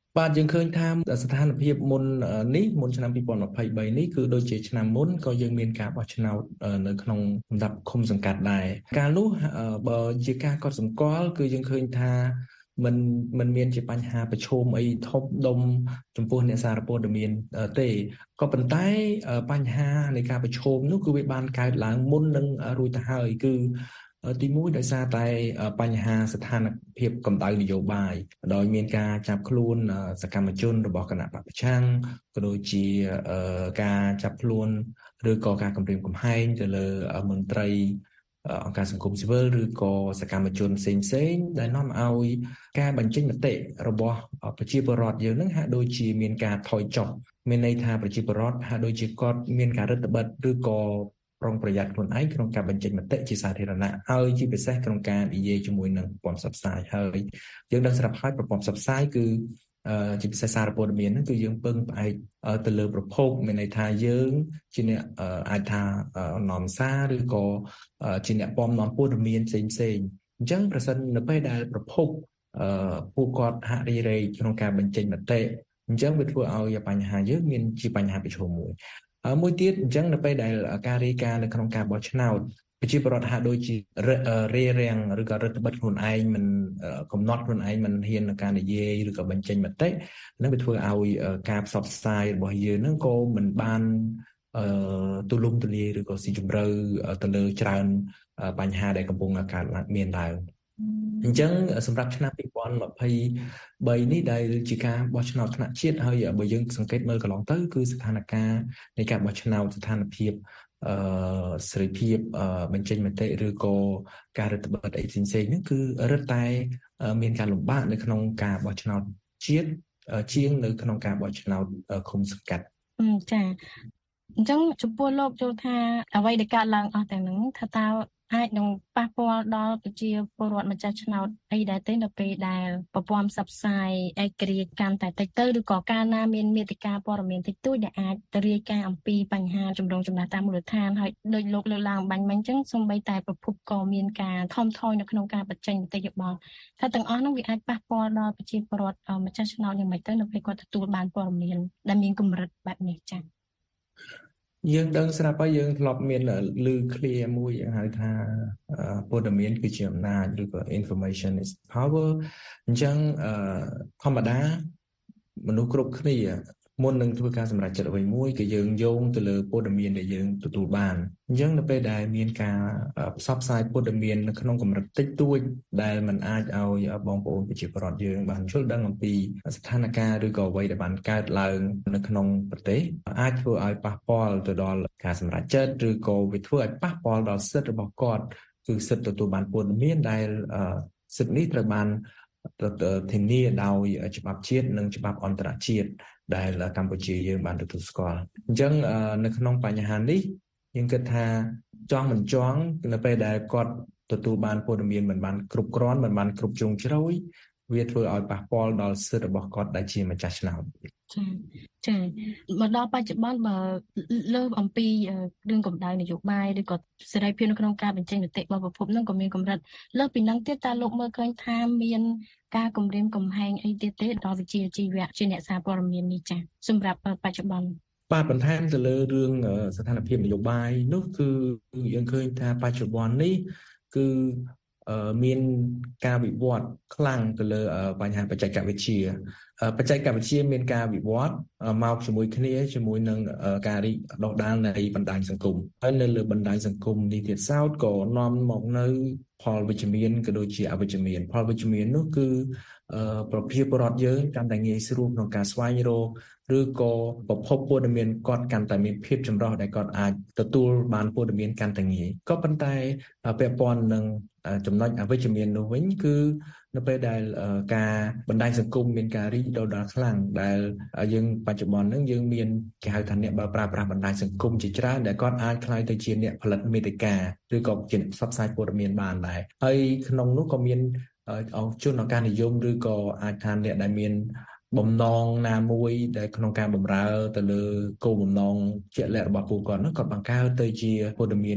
បាទយើងឃើញថាស្ថានភាពមុននេះមុនឆ្នាំពីរពាន់ម្ភៃបីនេះគឺដូចជាឆ្នាំមុនក៏យើងមានការបោះឆ្នោតនៅក្នុងលំដាប់ឃុំសង្កាត់ដែរកាលនោះបើជាការកត់សម្គាល់គឺយើងឃើញថាมันมันមានជាបញ្ហាប្រឈមអីធំដុំចំពោះអ្នកសារព័ត៌មានទេក៏ប៉ុន្តែបញ្ហានៃការប្រឈមនោះគឺវាបានកើតឡើងមុននឹងរួចទៅហើយគឺទីមួយដោយសារតែបញ្ហាស្ថានភាពកម្ដៅនយោបាយដោយមានការចាប់ខ្លួនសកម្មជនរបស់គណៈបព្វប្រឆាំងក៏ដូចជាការចាប់ខ្លួនឬក៏ការគំរាមកំហែងទៅលើមន្ត្រីអង្គការសង្គមស៊ីវិលឬក៏សកម្មជនផ្សេងផ្សេងដែលនាំឲ្យការបញ្ចេញមតិរបស់ប្រជាពលរដ្ឋយើងនឹងហាក់ដូចជាមានការថយចុះមានន័យថាប្រជាពលរដ្ឋហាក់ដូចជាគាត់មានការរឹតបន្តឹងឬក៏ប្រុងប្រយ័ត្នខ្លួនឯងក្នុងការបញ្ចេញមតិជាសាធារណៈហើយជាពិសេសក្នុងការនិយាយជាមួយនឹងប្រព័ន្ធផ្សព្វផ្សាយហើយយើងដឹងស្រាប់ហើយប្រព័ន្ធផ្សព្វផ្សាយគឺជាពិសេសសារព័ត៌មានហ្នឹងគឺយើងពឹងផ្អែកទៅលើប្រភពមានន័យថាយើងជាអ្នកអាចថានាំសារឬក៏ជាអ្នកពំនាំព័ត៌មានផ្សេងផ្សេងអញ្ចឹងប្រសិននៅពេលដែលប្រភពពួកគាត់ហាក់រីរែកក្នុងការបញ្ចេញមតិអញ្ចឹងវាធ្វើឲ្យបញ្ហាយើងមានជាបញ្ហាប្រឈមមួយមួយទៀតអញ្ចឹងនៅពេលដែលការរាយការណ៍នៅក្នុងការបោះឆ្នោតប្រជាពលរដ្ឋហាក់ដូចជារារាំងឬក៏រឹតបន្តឹងខ្លួនឯងមិនកំណត់ខ្លួនឯងមិនហ៊ាននឹងការនិយាយឬក៏បញ្ចេញមតិនឹងវាធ្វើឲ្យការផ្សព្វផ្សាយរបស់យើងនឹងក៏មិនបានទូលំទូលាយឬក៏ស៊ីជម្រៅទៅលើច្រើនបញ្ហាដែលកំពុងកើតមានឡើងអញ្ចឹងសម្រាប់ឆ្នាំពីរពាន់ម្ភៃបីនេះដែលជាការបោះឆ្នោតថ្នាក់ជាតិហើយបើយើងសង្កេតមើលកន្លងទៅគឺស្ថានភាពនៃការបោះឆ្នោតស្ថានភាពអឺសេរីភាពបញ្ចេញមតិឬក៏ការរដ្ឋបတ်អីផ្សេងៗហ្នឹងគឺរឹតតែមានការលំបាកនៅក្នុងការបោះឆ្នោតជាតិជាងនៅក្នុងការបោះឆ្នោតឃុំសង្កាត់ចាអញ្ចឹងចំពោះលោកយល់ថាអ្វីដែលកើតឡើងអស់ទាំងហ្នឹងថាតើអាចនឹងប៉ះពាល់ដល់ប្រជាពលរដ្ឋម្ចាស់ឆ្នោតអីដែរទេនៅពេលដែលប្រព័ន្ធផ្សព្វផ្សាយឯករាជ្យកាន់តែតិចទៅឬក៏កាលណាមានមាតិកាព័ត៌មានតិចតួចដែលអាចទៅរាយការណ៍អំពីបញ្ហាចម្រូងចម្រាសតាមមូលដ្ឋានហើយដោយលោកលើកឡើងបាញ់មិញអញ្ចឹងសូម្បីតែប្រភពក៏មានការថមថយនៅក្នុងការបញ្ចេញមតិយោបល់ថាទាំងអស់នោះវាអាចប៉ះពាល់ដល់ប្រជាពលរដ្ឋម្ចាស់ឆ្នោតយ៉ាងម៉េចទៅនៅពេលគាត់ទទួលបានព័ត៌មានដែលមានកម្រិតបែបនេះចា៎យើងដឹងស្រាប់ហើយយើងធ្លាប់មានឮឃ្លាមួយហៅថាព័ត៌មានគឺជាអំណាចឬក៏ information is power អញ្ចឹងធម្មតាមនុស្សគ្រប់គ្នាមុននឹងធ្វើការសម្រេចចិត្តអ្វីមួយគឺយើងយោងទៅលើព័ត៌មានដែលយើងទទួលបានអញ្ចឹងនៅពេលដែលមានការផ្សព្វផ្សាយព័ត៌មាននៅក្នុងកម្រិតតិចតួចដែលมันអាចឲ្យបងប្អូនប្រជាពលរដ្ឋយើងបានយល់ដឹងអំពីស្ថានភាពឬក៏អ្វីដែលបានកើតឡើងនៅក្នុងប្រទេសអាចធ្វើឲ្យប៉ះពាល់ទៅដល់ការសម្រេចចិត្តឬក៏វាធ្វើឲ្យប៉ះពាល់ដល់សិទ្ធិរបស់គាត់គឺសិទ្ធិទទួលបានព័ត៌មានដែលសិទ្ធិនេះត្រូវបានធានាដោយច្បាប់ជាតិនិងច្បាប់អន្តរជាតិដែលកម្ពុជាយើងបានទទួលស្គាល់អញ្ចឹងនៅក្នុងបញ្ហានេះយើងគិតថាចង់មិនចង់នៅពេលដែលគាត់ទទួលបានព័ត៌មានមិនបានគ្រប់គ្រាន់មិនបានគ្រប់ជ្រុងជ្រោយវាធ្វើឲ្យប៉ះពាល់ដល់សិទ្ធិរបស់គាត់ដែលជាម្ចាស់ឆ្នោតចាចាមកដល់បច្ចុប្បន្នបើលើកអំពីរឿងកម្ដៅនយោបាយឬក៏សេរីភាពនៅក្នុងការបញ្ចេញមតិរបស់ប្រភពនឹងក៏មានកម្រិតលើសពីនឹងទៀតតើលោកមើលឃើញថាមានការគម្រាមកំហែងអីទៀតទេដល់វិជ្ជាជីវៈជាអ្នកសារព័ត៌មាននេះចាសម្រាប់បច្ចុប្បន្នបាទបន្ថែមទៅលើរឿងស្ថានភាពនយោបាយនោះគឺយើងឃើញថាបច្ចុប្បន្ននេះគឺមានការវិវត្តខ្លាំងទៅលើបញ្ហាបច្ចេកវិទ្យាបច្ចេកវិទ្យាមានការវិវត្តមកជាមួយគ្នាជាមួយនឹងការរីកដុះដាលនៃបណ្ដាញសង្គមហើយនៅលើបណ្ដាញសង្គមនេះទៀតសោតក៏នាំមកនៅផលវិជ្ជមានក៏ដូចជាអវិជ្ជមានផលវិជ្ជមាននោះគឺប្រជាពលរដ្ឋយើងកាន់តែងាយស្រួលក្នុងការស្វែងរកឬក៏ប្រភពព័ត៌មានគាត់កាន់តែមានភាពចម្រុះដែលគាត់អាចទទួលបានព័ត៌មានកាន់តែងាយក៏ប៉ុន្តែពាក់ព័ន្ធនឹងចំណុចអវិជ្ជមាននោះវិញគឺនៅពេលដែលការបណ្ដាញសង្គមមានការរីកដុះដាលខ្លាំងដែលយើងបច្ចុប្បន្នហ្នឹងយើងមានគេហៅថាអ្នកបើប្រើប្រាស់បណ្ដាញសង្គមជាច្រើនដែលគាត់អាចក្លាយទៅជាអ្នកផលិតមាតិកាឬក៏ជាអ្នកផ្សព្វផ្សាយព័ត៌មានបានដែរហើយក្នុងនោះក៏មានអង្គជនអង្គការនិយមឬក៏អាចថាអ្នកដែលមានបំណងណាមួយដែលក្នុងការបម្រើទៅលើគោលបំណងជាក់លាក់របស់ពួកគាត់នោះក៏បង្កើតទៅជាព័ត៌មាន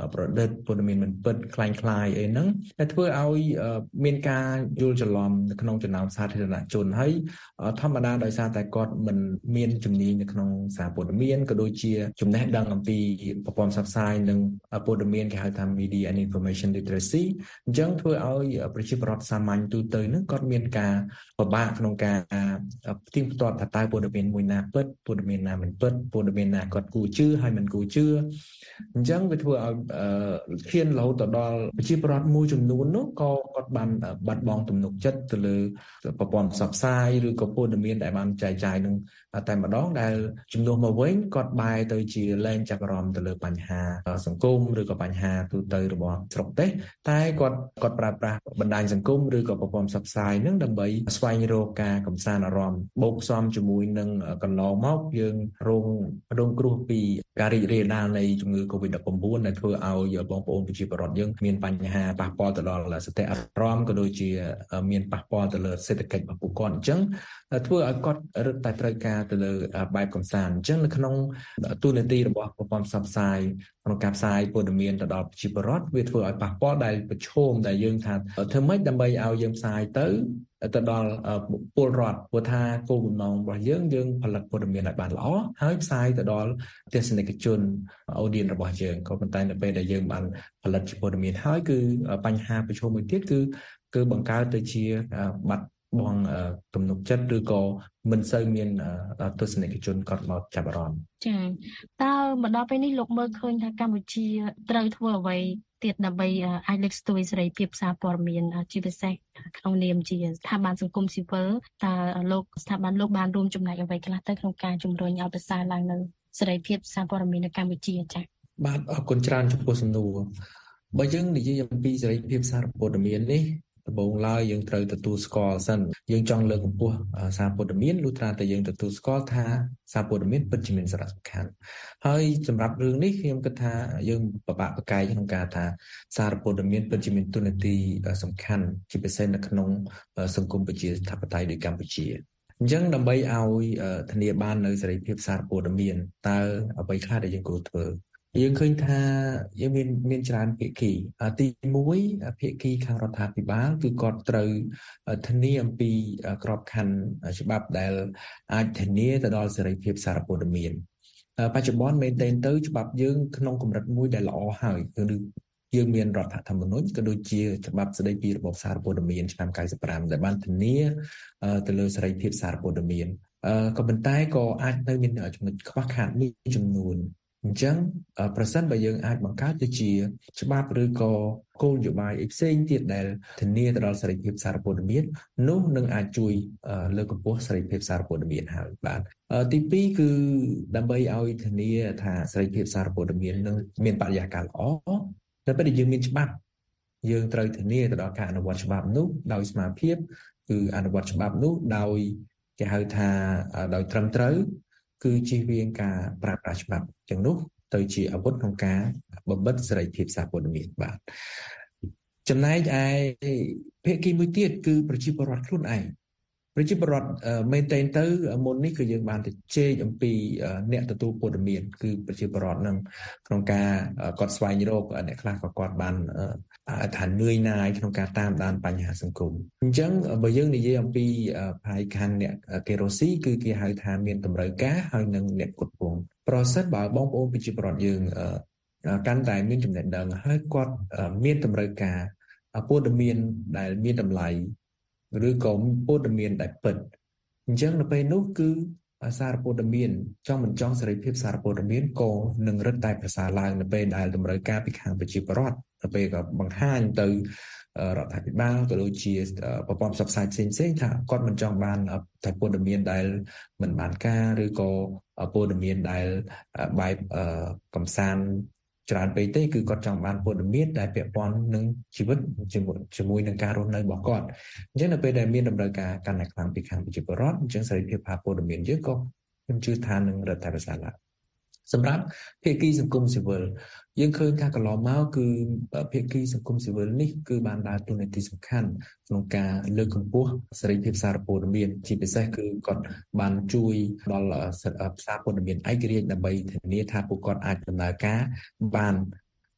ប្រឌិតព័ត៌មានមិនពិតคล้ายៗអីហ្នឹងតែធ្វើឲ្យមានការយល់ច្រឡំនៅក្នុងចំណោមសាធារណជនហើយធម្មតាដោយសារតែគាត់មិនមានជំនាញនៅក្នុងសារព័ត៌មានក៏ដូចជាចំណេះដឹងអំពីប្រព័ន្ធផ្សព្វផ្សាយនិងព័ត៌មានគេហៅថា Media and Information Literacy អញ្ចឹងធ្វើឲ្យប្រជាពលរដ្ឋសាមញ្ញទូទៅហ្នឹងគាត់មានការពិបាកក្នុងការផ្ទៀងផ្ទាត់ថាតើព័ត៌មានមួយណាពិតព័ត៌មានណាមិនពិតព័ត៌មានណាគាត់គួរជឿហើយមិនគួរជឿអញ្ចឹងវាធ្វើឲ្យឈានរហូតទៅដល់ប្រជាពលរដ្ឋមួយចំនួននោះក៏គាត់បានបាត់បង់ទំនុកចិត្តទៅលើប្រព័ន្ធផ្សព្វផ្សាយឬក៏ព័ត៌មានដែលបានចែកចាយនឹងតែម្ដងដែលជំនួសមកវិញគាត់បែរទៅជាលែងចាប់អារម្មណ៍ទៅលើបញ្ហាសង្គមឬក៏បញ្ហាទូទៅរបស់ស្រុកទេសតែគាត់គាត់ប្រើប្រាស់បណ្ដាញសង្គមឬក៏ប្រព័ន្ធផ្សព្វផ្សាយនឹងដើម្បីស្វែងរកការកម្សាន្តអារម្មណ៍បូកផ្សំជាមួយនឹងកន្លងមកយើងរងរងគ្រោះពីការរីករាលដាលនៃជំងឺ កូវីដ ដប់ប្រាំបួន ដែលធ្វើឲ្យបងប្អូនប្រជាពលរដ្ឋយើងមានបញ្ហាប៉ះពាល់ទៅដល់សតិអារម្មណ៍ក៏ដូចជាមានប៉ះពាល់ទៅលើសេដ្ឋកិច្ចរបស់ពួកគាត់អញ្ចឹងធ្វើឲ្យគាត់រឹតតែត្រូវការទៅលើបែបកម្សាន្តអញ្ចឹងនៅក្នុងទូនាទីរបស់ប្រព័ន្ធផ្សព្វផ្សាយក្នុងការផ្សាយព័ត៌មានទៅដល់ប្រជាពលរដ្ឋវាធ្វើឲ្យប៉ះពាល់ដែលប្រឈមដែលយើងថាធ្វើម៉េចដើម្បីឲ្យយើងផ្សាយទៅទៅដល់ពលរដ្ឋព្រោះថាគោលបំណងរបស់យើងយើងផលិតព័ត៌មានឲ្យបានល្អហើយផ្សាយទៅដល់ទស្សនិកជន audience របស់យើងក៏ប៉ុន្តែនៅពេលដែលយើងបានផលិតព័ត៌មានហើយគឺបញ្ហាប្រឈមមួយទៀតគឺគឺបង្កើតទៅជាបាត់បងទំនុកចិត្តឬក៏មិនសូវមានទស្សនិកជនគាត់មកចាប់អារម្មណ៍ចា៎តើមកដល់ពេលនេះលោកមើលឃើញថាកម្ពុជាត្រូវធ្វើអ្វីទៀតដើម្បីអាចលើកស្ទួយសេរីភាពសារព័ត៌មានជាពិសេសក្នុងនាមជាស្ថាប័នសង្គមស៊ីវិលតើលោកស្ថាប័នលោកបានរួមចំណែកអ្វីខ្លះទៅក្នុងការជំរុញឲ្យប្រសើរឡើងនៅសេរីភាពសារព័ត៌មាននៅកម្ពុជាចា៎បាទអរគុណច្រើនចំពោះសំណួរបើយើងនិយាយអំពីសេរីភាពសារព័ត៌មាននេះដំបូងឡើយយើងត្រូវទទួលស្គាល់សិនយើងចង់លើកកម្ពស់សារព័ត៌មានលុះត្រាតែយើងទទួលស្គាល់ថាសារព័ត៌មានពិតជាមានសារៈសំខាន់ហើយសម្រាប់រឿងនេះខ្ញុំគិតថាយើងពិបាកប្រកែកក្នុងការថាសារព័ត៌មានពិតជាមានតួនាទីសំខាន់ជាពិសេសនៅក្នុងសង្គមប្រជាធិបតេយ្យដូចកម្ពុជាអញ្ចឹងដើម្បីឲ្យធានាបាននៅសេរីភាពសារព័ត៌មានតើអ្វីខ្លះដែលយើងគួរធ្វើយើងឃើញថាយើងមានមានច្រើនភាគីទីមួយភាគីខាងរដ្ឋាភិបាលគឺគាត់ត្រូវធានាអំពីក្របខ័ណ្ឌច្បាប់ដែលអាចធានាទៅដល់សេរីភាពសារព័ត៌មានបច្ចុប្បន្នមែនទែនទៅច្បាប់យើងក្នុងកម្រិតមួយដែលល្អហើយគឺយើងមានរដ្ឋធម្មនុញ្ញក៏ដូចជាច្បាប់ស្តីពីរបបសារព័ត៌មានឆ្នាំកៅសិបប្រាំដែលបានធានាទៅលើសេរីភាពសារព័ត៌មានក៏ប៉ុន្តែក៏អាចនៅមានចំណុចខ្វះខាតមួយចំនួនអញ្ចឹងប្រសិនបើយើងអាចបង្កើតទៅជាច្បាប់ឬក៏គោលនយោបាយផ្សេងទៀតដែលធានាទៅដល់សេរីភាពសារព័ត៌មាននោះនឹងអាចជួយលើកកម្ពស់សេរីភាពសារព័ត៌មានហើយបាទទីពីរគឺដើម្បីឲ្យធានាថាសេរីភាពសារព័ត៌មាននឹងមានបរិយាកាសល្អតែពេលដែលយើងមានច្បាប់យើងត្រូវធានាទៅដល់ការអនុវត្តច្បាប់នោះដោយស្មារតីភាពគឺអនុវត្តច្បាប់នោះដោយគេហៅថាដោយត្រឹមត្រូវគឺជៀសវាងការប្រើប្រាស់ច្បាប់ទាំងនោះទៅជាអាវុធក្នុងការបំបិទសេរីភាពសារព័ត៌មានបាទចំណែកឯភាគីមួយទៀតគឺប្រជាពលរដ្ឋខ្លួនឯងប្រជាពលរដ្ឋមែនទែនទៅមុននេះគឺយើងបានទៅជែកអំពីអ្នកទទួលព័ត៌មានគឺប្រជាពលរដ្ឋនឹងក្នុងការគាត់ស្វែងរកអ្នកខ្លះក៏គាត់បានថានឿយណាយក្នុងការតាមដានបញ្ហាសង្គមអញ្ចឹងបើយើងនិយាយអំពីផ្នែកខាងអ្នកគេរស់ស៊ីគឺគេហៅថាមានតម្រូវការហើយនឹងអ្នកផ្គត់ផ្គង់ប្រសិនបើបងប្អូនប្រជាពលរដ្ឋយើងកាន់តែមានចំណេះដឹងហើយគាត់មានតម្រូវការព័ត៌មានដែលមានតម្លៃឬក៏ព័ត៌មានដែលពិតអញ្ចឹងនៅពេលនោះគឺសារព័ត៌មានចង់មិនចង់សេរីភាពសារព័ត៌មានក៏នឹងរឹតតែប្រសើរឡើងនៅពេលដែលតម្រូវការពីខាងប្រជាពលរដ្ឋនៅពេលក៏បង្ហាញទៅរដ្ឋាភិបាលក៏ដូចជាប្រព័ន្ធផ្សព្វផ្សាយផ្សេងៗថាគាត់មិនចង់បានតែព័ត៌មានដែលមិនបានការឬក៏ព័ត៌មានដែលបែបកំសាន្តច្រើនពេកទេគឺគាត់ចង់បានព័ត៌មានដែលពាក់ព័ន្ធនឹងជីវិតជាមួយនឹងការរស់នៅរបស់គាត់អញ្ចឹងនៅពេលដែលមានតម្រូវការកាន់តែខ្លាំងពីខាងប្រជាពលរដ្ឋអញ្ចឹងសេរីភាពព័ត៌មានយើងក៏ខ្ញុំជឿថានឹងរឹតតែប្រសើរឡើងសម្រាប់ភាគីសង្គមស៊ីវិលយើងឃើញថាកន្លងមកគឺភាគីសង្គមស៊ីវិលនេះគឺបានដើរតួនាទីសំខាន់ក្នុងការលើកកម្ពស់សេរីភាពសារព័ត៌មានជាពិសេសគឺគាត់បានជួយដល់សារព័ត៌មានឯករាជ្យដើម្បីធានាថាពួកគាត់អាចដំណើរការបាន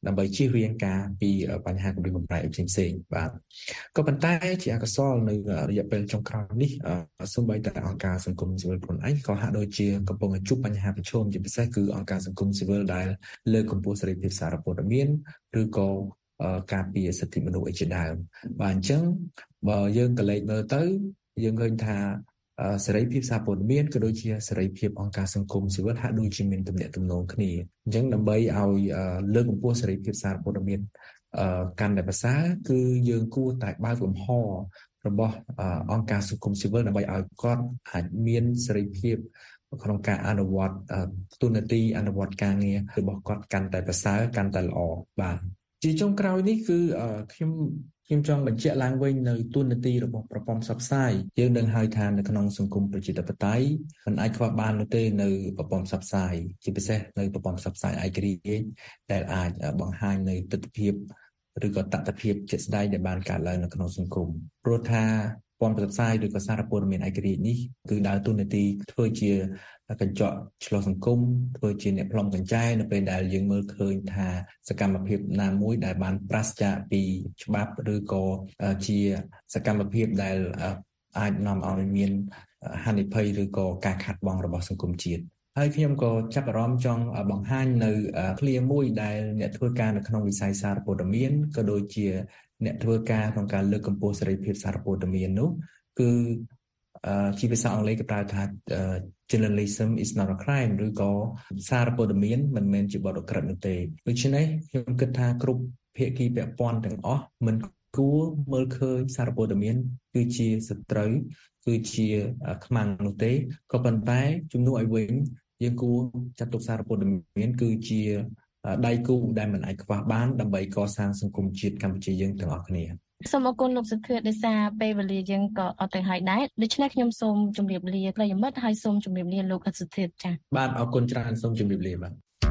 ដើម្បីជៀសវាងការពីបញ្ហាគម្រិតកំប្រែផ្សេងៗបាទក៏ប៉ុន្តែជាអកុសលនៅរយៈពេលចុងក្រោយនេះសូម្បីតែអង្គការសង្គមស៊ីវិលខ្លួនឯងក៏ហាក់ដូចជាកំពុងជួបបញ្ហាប្រឈមជាពិសេសគឺអង្គការសង្គមស៊ីវិលដែលលើកកម្ពស់សេរីភាពសារព័ត៌មានឬក៏ការពារសិទ្ធិមនុស្សឯជាដើមបាទអញ្ចឹងបើយើងក៏លេចមើលទៅយើងឃើញថាសេរីភាពសារព័ត៌មានក៏ដូចជាសេរីភាពអង្គការសង្គមស៊ីវិលហាក់ដូចជាមានទំនាក់ទំនងគ្នាអញ្ចឹងដើម្បីឲ្យលើកកម្ពស់សេរីភាពសារព័ត៌មានកាន់តែប្រសើរគឺយើងគួរតែបើកលំហរបស់អង្គការសង្គមស៊ីវិលដើម្បីឲ្យគាត់អាចមានសេរីភាពក្នុងការអនុវត្តទូនាទីអនុវត្តការងាររបស់គាត់កាន់តែប្រសើរកាន់តែល្អបាទជាចុងក្រោយនេះគឺខ្ញុំខ្ញុំចង់បញ្ជាក់ឡើងវិញនៅទូនាទីរបស់ប្រព័ន្ធផ្សព្វផ្សាយយើងនឹងហៅថានៅក្នុងសង្គមប្រជាធិបតេយ្យមិនអាចខ្វះបាននោះទេនៅប្រព័ន្ធផ្សព្វផ្សាយជាពិសេសនៅប្រព័ន្ធផ្សព្វផ្សាយឯករាជ្យដែលអាចបង្ហាញនៅទស្សនវិជ្ជាឬក៏តថភាពជាក់ស្ដែងដែលបានកើតឡើងនៅក្នុងសង្គមព្រោះថាព័ន្ធផ្សព្វផ្សាយឬក៏សារព័ត៌មានឯករាជ្យនេះគឺដើរតួនាទីធ្វើជាកញ្ចក់ឆ្លុះសង្គមធ្វើជាអ្នកផ្លុំកញ្ចែនៅពេលដែលយើងមើលឃើញថាសកម្មភាពណាមួយដែលបានប្រឆាចាកពីច្បាប់ឬក៏ជាសកម្មភាពដែលអាចនាំឲ្យមានហានិភ័យឬក៏ការខាតបង់របស់សង្គមជាតិហើយខ្ញុំក៏ចាប់អារម្មណ៍ចង់បង្ហាញនៅឃ្លាមួយដែលអ្នកធ្វើការនៅក្នុងវិស័យសារព័ត៌មានក៏ដូចជាអ្នកធ្វើការក្នុងការលើកកម្ពស់សេរីភាពសារព័ត៌មាននោះគឺជាភាសាអង់គ្លេសគេប្រើថា journalism is not a crime ឬក៏សារព័ត៌មានមិនមែនជាបទឧក្រិដ្ឋនោះទេដូច្នេះខ្ញុំគិតថាគ្រប់ភាគីពាក់ព័ន្ធទាំងអស់មិនគួរមើលឃើញសារព័ត៌មានគឺជាសត្រូវគឺជាខ្មាំងនោះទេក៏ប៉ុន្តែជំនួសឲ្យវិញយើងគួរចាត់ទុកសារព័ត៌មានគឺជាដៃគូដែលមិនអាចខ្វះបានដើម្បីកសាងសង្គមជាតិកម្ពុជាយើងទាំងអស់គ្នាសូមអរគុណលោកសុធិរដោយសារពេលវេលាយើងក៏អត់ទៅហើយដែរដូច្នេះខ្ញុំសូមជម្រាបលាប្រិយមិត្តហើយសូមជម្រាបលាលោកសុធិរចា៎បាទអរគុណច្រើនសូមជម្រាបលាបាទ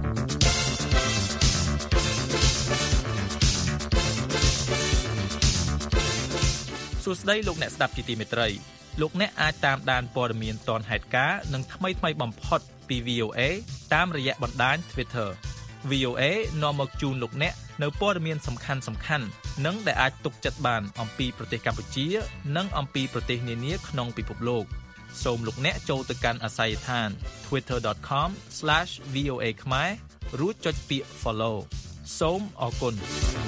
សួស្តីលោកអ្នកស្ដាប់ជាទីមេត្រីលោកអ្នកអាចតាមដានព័ត៌មានទាន់ហេតុការណ៍និងថ្មីថ្មីបំផុតពី វី អូ เอ តាមរយៈបណ្ដាញ Twitter វី អូ เอ នាំមកជូនលោកអ្នកនៅព័ត៌មានសំខាន់សំខាន់និងដែលអាចទុកចិត្តបានអំពីប្រទេសកម្ពុជានិងអំពីប្រទេសនានាក្នុងពិភពលោកសូមលោកអ្នកចូលទៅកាន់អាស័យដ្ឋាន twitter dot com slash v o a ខ្មែររួចចុចពាក្យ follow សូមអរគុណ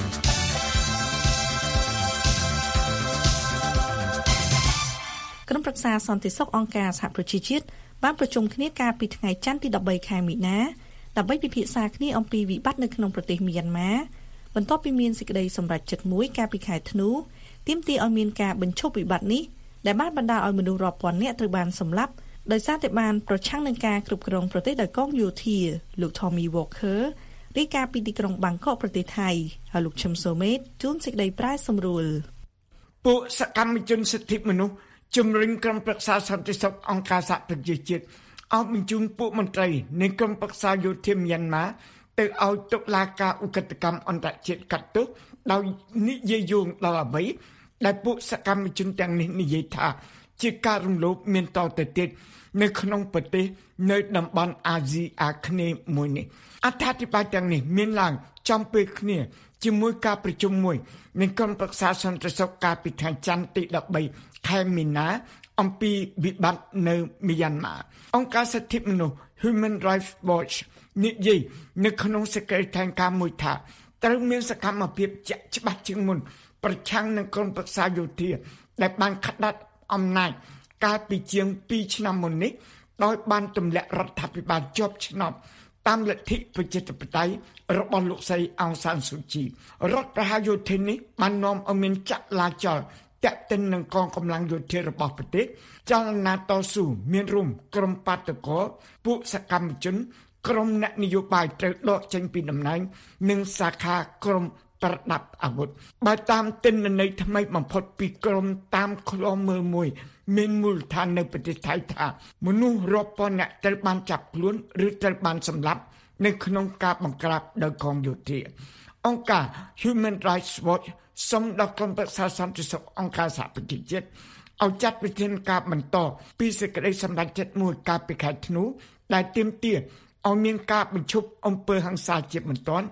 ក្រុមប្រឹក្សាសន្តិសុខអង្គការសហប្រជាជាតិបានប្រជុំគ្នាកាលពីថ្ងៃច័ន្ទទីដប់បីខែមីនាដើម្បីពិភាក្សាគ្នាអំពីវិបត្តិនៅក្នុងប្រទេសមីយ៉ាន់ម៉ាបន្ទាប់ពីមានសេចក្តីសម្រេចចិត្តមួយកាលពីខែធ្នូទាមទារឲ្យមានការបញ្ឈប់វិបត្តិនេះដែលបានបណ្ដាលឲ្យមនុស្សរាប់ពាន់នាក់ត្រូវបានសម្លាប់ដោយសារតែបានប្រឆាំងនឹងការគ្រប់គ្រងប្រទេសដោយកងយោធាលោក Tommy Walker រាយការណ៍ពីទីក្រុងបាងកកប្រទេសថៃហើយលោកឈឹមសូមេតជួនសេចក្តីប្រែសម្រួលពួកសកម្មជនសិទ្ធិមនុស្សជំរុញក្រុមប្រឹក្សាសន្តិសុខអង្គការសហប្រជាជាតិឲ្យបញ្ជូនពួកមន្ត្រីនៃក្រុមប្រឹក្សាយោធាមីយ៉ាន់ម៉ាទៅឲ្យតុលាការឧក្រិដ្ឋកម្មអន្តរជាតិកាត់ទោសដោយនិយាយយោងដល់អ្វីដែលពួកសកម្មជនទាំងនេះនិយាយថាជាការរំលោភមានតទៅទៀតនៅក្នុងប្រទេសនៅតំបន់អាស៊ីអាគ្នេយ៍មួយនេះអត្ថាធិប្បាយទាំងនេះមានឡើងចំពេលគ្នាជាមួយការប្រជុំមួយនៃក្រុមប្រឹក្សាសន្តិសុខកាលពីថ្ងៃច័ន្ទទីដប់បីខែមីនាអំពីវិបត្តិនៅមីយ៉ាន់ម៉ាអង្គការសិទ្ធិមនុស្ស Human Rights Watch និយាយនៅក្នុងសេចក្តីថ្លែងការណ៍មួយថាត្រូវមានសកម្មភាពជាក់ច្បាស់ជាងមុនប្រឆាំងនឹងក្រុមប្រឹក្សាយោធាដែលបានក្តាប់អំណាចកាលពីជាងពីរឆ្នាំមុននេះដោយបានទម្លាក់រដ្ឋាភិបាលជាប់ឆ្នោតតាមលទ្ធិប្រជាធិបតេយ្យរបស់លោកស្រីអង្សានស៊ូជីរដ្ឋប្រហារយោធានេះបាននាំឲ្យមានចលាចលតាក់ទិននឹងកងកម្លាំងយោធារបស់ប្រទេសចលនាតស៊ូមានរួមក្រុមបាតកោពួកសកម្មជនក្រុមអ្នកនយោបាយត្រូវដកចេញពីតំណែងនិងសាខាក្រុមប្រដាប់អាវុធបើតាមទិន្នន័យថ្មីបំផុតពីក្រុមតាមឃ្លាំមើលមួយមានមូលដ្ឋាននៅប្រទេសថៃថាមនុស្សរាប់ពាន់នាក់ត្រូវបានចាប់ខ្លួនឬត្រូវបានសម្លាប់នៅក្នុងការបង្ក្រាបដោយកងយោធាអង្គការ Human Rights Watch សូមដល់ក្រុមប្រឹក្សាសន្តិសុខអង្គការសហប្រជាជាតិឲ្យចាត់វិធានការបន្តពីសេចក្តីសម្រេចចិត្តមួយកាលពីខែធ្នូដែលទាមទារឲ្យមានការបញ្ឈប់អំពើហិង្សាជាបន្ទាន់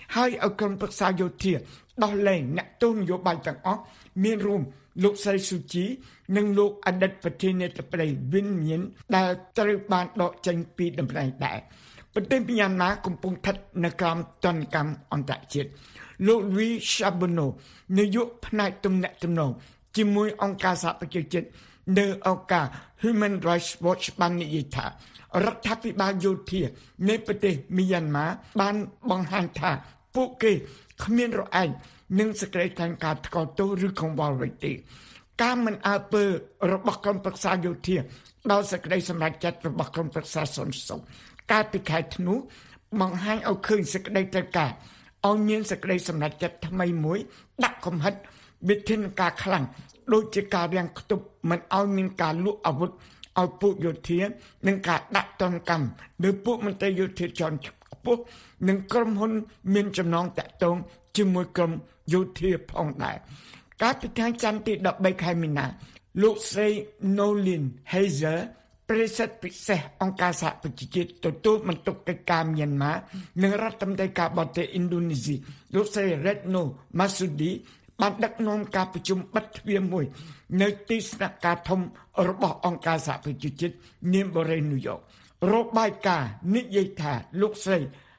ហើយឲ្យក្រុមប្រឹក្សាយោធាដោះលែងអ្នកទោសនយោបាយទាំងអស់មានរួមលោកស្រីស៊ូជីនិងលោកអតីតប្រធានាធិបតីវិនញៀនដែលត្រូវបានដកចេញពីតំណែងដែរប្រទេសមីយ៉ាន់ម៉ាកំពុងស្ថិតនៅក្រោមទណ្ឌកម្មអន្តរជាតិលោក Louis Chabonneau នាយកផ្នែកទំនាក់ទំនងជាមួយអង្គការសហប្រជាជាតិនៅអង្គការ Human Rights Watch បាននិយាយថារដ្ឋាភិបាលយោធានៃប្រទេសមីយ៉ាន់ម៉ាបានបង្ហាញថាពួកគេគ្មានរអែកនឹងសេចក្តីថ្លែងការណ៍ថ្កោលទោសឬកង្វល់អ្វីទេការមិនអើពើរបស់ក្រុមប្រឹក្សាយោធាដោយសេចក្តីសម្រេចចិត្តរបស់ក្រុមប្រឹក្សាសន្តិសុខកាលពីខែធ្នូបង្ហាញឲ្យឃើញសេចក្តីត្រូវការឲ្យមានសេចក្តីសម្រេចចិត្តថ្មីមួយដាក់កំហិតវិធានការខ្លាំងដូចជាការរាំងខ្ទប់មិនឲ្យមានការលក់អាវុធឲ្យពួកយោធានិងការដាក់ទណ្ឌកម្មលើពួកមន្ត្រីយោធាជាន់ខ្ពស់និងក្រុមហ៊ុនមានចំណងតាក់ទងជាមួយក្រុមយោធាផងដែរកាលពីថ្ងៃច័ន្ទទីដប់បីខែមីនាលោកស្រី Noeleen Heyzer ប្រធានពិសេសអង្គការសហប្រជាជាតិទទួលបន្ទុកកិច្ចការមីយ៉ាន់ម៉ានិងរដ្ឋមន្ត្រីការបរទេសឥណ្ឌូនេស៊ីលោកស្រី Retno Marsudi បានដឹកនាំការប្រជុំបិទទ្វារមួយនៅទីស្នាក់ការធំរបស់អង្គការសហប្រជាជាតិនាមបូរេញូវយ៉ករបាយការណ៍និយាយថាលោកស្រី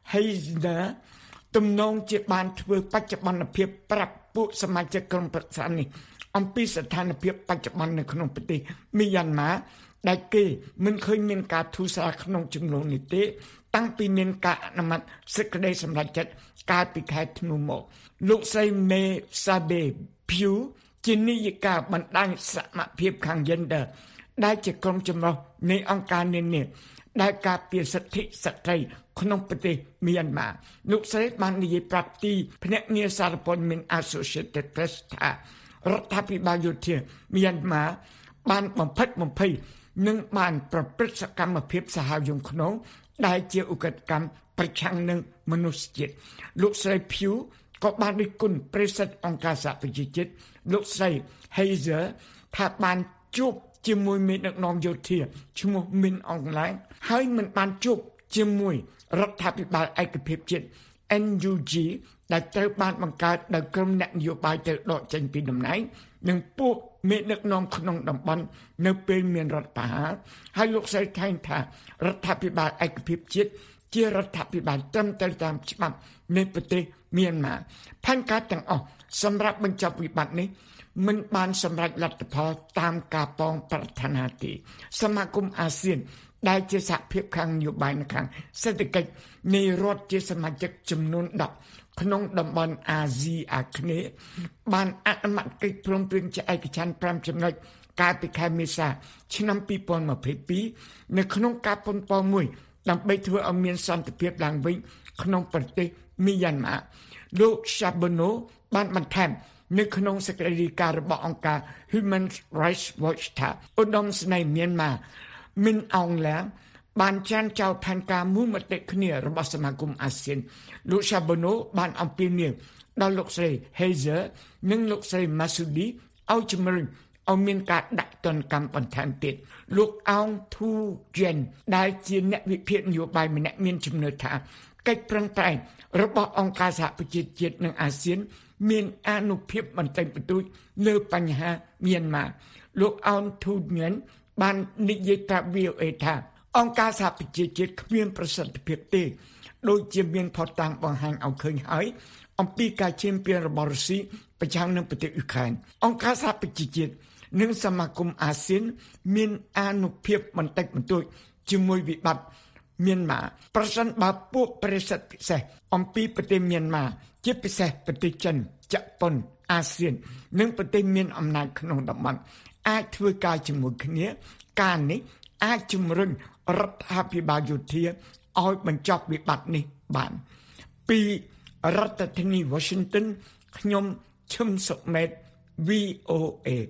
Heyzer ទំនងជាបានធ្វើបច្ចុប្បន្នភាពប្រាប់ពួកសមាជិកក្រុមប្រឹក្សានេះអំពីស្ថានភាពបច្ចុប្បន្ននៅក្នុងប្រទេសមីយ៉ាន់ម៉ាដែលគេមិនឃើញមានការធូរស្រាលក្នុងចំនួននេះទេតាំងពីមានការអនុម័តសេចក្តីសម្រេចចិត្តកាលពីខែធ្នូមកលោកស្រី មេសាបេ ភីវ ជានាយិកាបណ្ដាញសមភាពខាង Gender ដែលជាក្រុមចម្រុះនៃអង្គការនានាដែលការពារសិទ្ធិស្ត្រីក្នុងប្រទេសមីយ៉ាន់ម៉ាលោកស្រីបាននិយាយប្រាប់ទីភ្នាក់ងារសារព័ត៌មាន Associated Press ថារដ្ឋាភិបាលយោធាមីយ៉ាន់ម៉ាបានបំផិតបំភ័យនិងបានប្រព្រឹត្តសកម្មភាពសាហាវយង់ឃ្នងដែលជាឧក្រិដ្ឋកម្មប្រឆាំងនឹងមនុស្សជាតិលោកស្រី ភីវ ក៏បានរិះគន់ប្រធានអង្គការសហប្រជាជាតិលោកស្រី Heyzer ថាបានជួបជាមួយមេដឹកនាំយោធាឈ្មោះមីនអងឡាញហើយមិនបានជួបជាមួយរដ្ឋាភិបាលឯកភាពជាតិ អេន យូ ជី ដែលត្រូវបានបង្កើតដោយក្រុមអ្នកនយោបាយទៅដកចេញពីតំណែងនិងពួកមេដឹកនាំក្នុងតំបន់នៅពេលមានរដ្ឋប្រហារហើយលោកស្រីថែមថារដ្ឋាភិបាលឯកភាពជាតិជារដ្ឋាភិបាលត្រឹមត្រូវតាមច្បាប់នៃប្រទេសមីយ៉ាន់ម៉ាផែនការទាំងអស់សម្រាប់បញ្ចប់វិបត្តិនេះមិនបានសម្រេចលទ្ធផលតាមការប៉ងប្រាថ្នាទេសមាគមអាស៊ានដែលជាសហភាពខាងនយោបាយនៅខាងសេដ្ឋកិច្ចនៃរដ្ឋជាសមាជិកចំនួនដប់ក្នុងតំបន់អាស៊ីអាគ្នេយ៍បានអនុម័តកិច្ចព្រមព្រៀងជាឯកច្ឆន្ទប្រាំចំណុចកាលពីខែមេសាឆ្នាំពីរពាន់ម្ភៃពីរនៅក្នុងការប៉ុនប៉ងមួយដើម្បីធ្វើឲ្យមានសន្តិភាពឡើងវិញក្នុងប្រទេសមីយ៉ាន់ម៉ាលោក Chabonneau បានបន្ថែមនៅក្នុងសេចក្តីរាយការណ៍របស់អង្គការ Human Rights Watch ថាឧត្តមសេនីយ៍មីយ៉ាន់ម៉ាមីនអងឡាញបានចានចោលផែនការមូលមតិគ្នារបស់សមាគមអាស៊ានលោក Chabonneau បានអំពាវនាវដល់លោកស្រី Heyzer និងលោកស្រី Marsudi ឲ្យជំរុញឲ្យមានការដាក់ទណ្ឌកម្មបន្ថែមទៀតលោកអោងធូជែនដែលជាអ្នកវិភាគនយោបាយម្នាក់មានជំនឿថាកិច្ចប្រឹងប្រែងរបស់អង្គការសហប្រជាជាតិនិងអាស៊ានមានអានុភាពបន្តិចបន្តួចលើបញ្ហាមីយ៉ាន់ម៉ាលោកអោងធូញែនបាននិយាយប្រាប់ វី អូ អេ ថាអង្គការសហប្រជាជាតិគ្មានប្រសិទ្ធភាពទេដូចជាមានផុសតាងបង្ហាញឲ្យឃើញហើយអំពីការឈានពានរបស់រុស្ស៊ីប្រឆាំងនឹងប្រទេសអ៊ុក្រែនអង្គការសហប្រជាជាតិនិងសមាគមអាស៊ានមានអានុភាពបន្តិចបន្តួចជាមួយវិបត្តិមីយ៉ាន់ម៉ាប្រសិនបើពួកប្រទេសពិសេសអំពីប្រទេសមីយ៉ាន់ម៉ាជាពិសេសប្រទេសចិនជប៉ុនអាស៊ាននិងប្រទេសមានអំណាចក្នុងតំបន់អាចធ្វើការជាមួយគ្នាការនេះអាចជំរុញរដ្ឋាភិបាលយោធាឲ្យបញ្ចប់វិបត្តិនេះបានពីរដ្ឋធានី Washington ខ្ញុំឈឹមសុមេត វី អូ អេ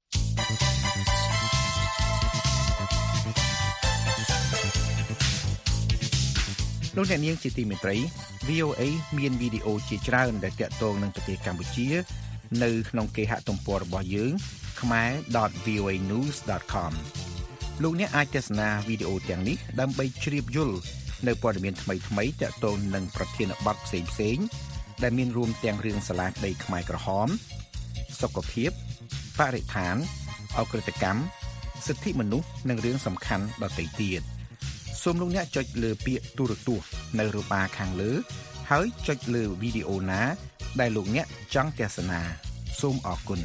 លោកអ្នកនាងជាទីមេត្រី វី អូ អេ មានវីដេអូជាច្រើនដែលទាក់ទងនឹងប្រទេសកម្ពុជានៅក្នុងគេហទំព័ររបស់យើង khmer dot v o a news dot com លោកអ្នកអាចទស្សនាវីដេអូទាំងនេះដើម្បីជ្រាបយល់នៅព័ត៌មានថ្មីៗទាក់ទងនឹងប្រធានបទផ្សេងៗដែលមានរួមទាំងរឿងសាលាក្តីខ្មែរក្រហមសុខភាពបរិស្ថានអក្រិតកម្មសិទ្ធិមនុស្សនិងរឿងសំខាន់ដទៃទៀតសូមលោកអ្នកចុចលើពាក្យទូរទស្សន៍នៅរបាខាងលើហើយចុចលើវីដេអូណាដែលលោកអ្នកចង់ទស្សនាសូមអរគុណ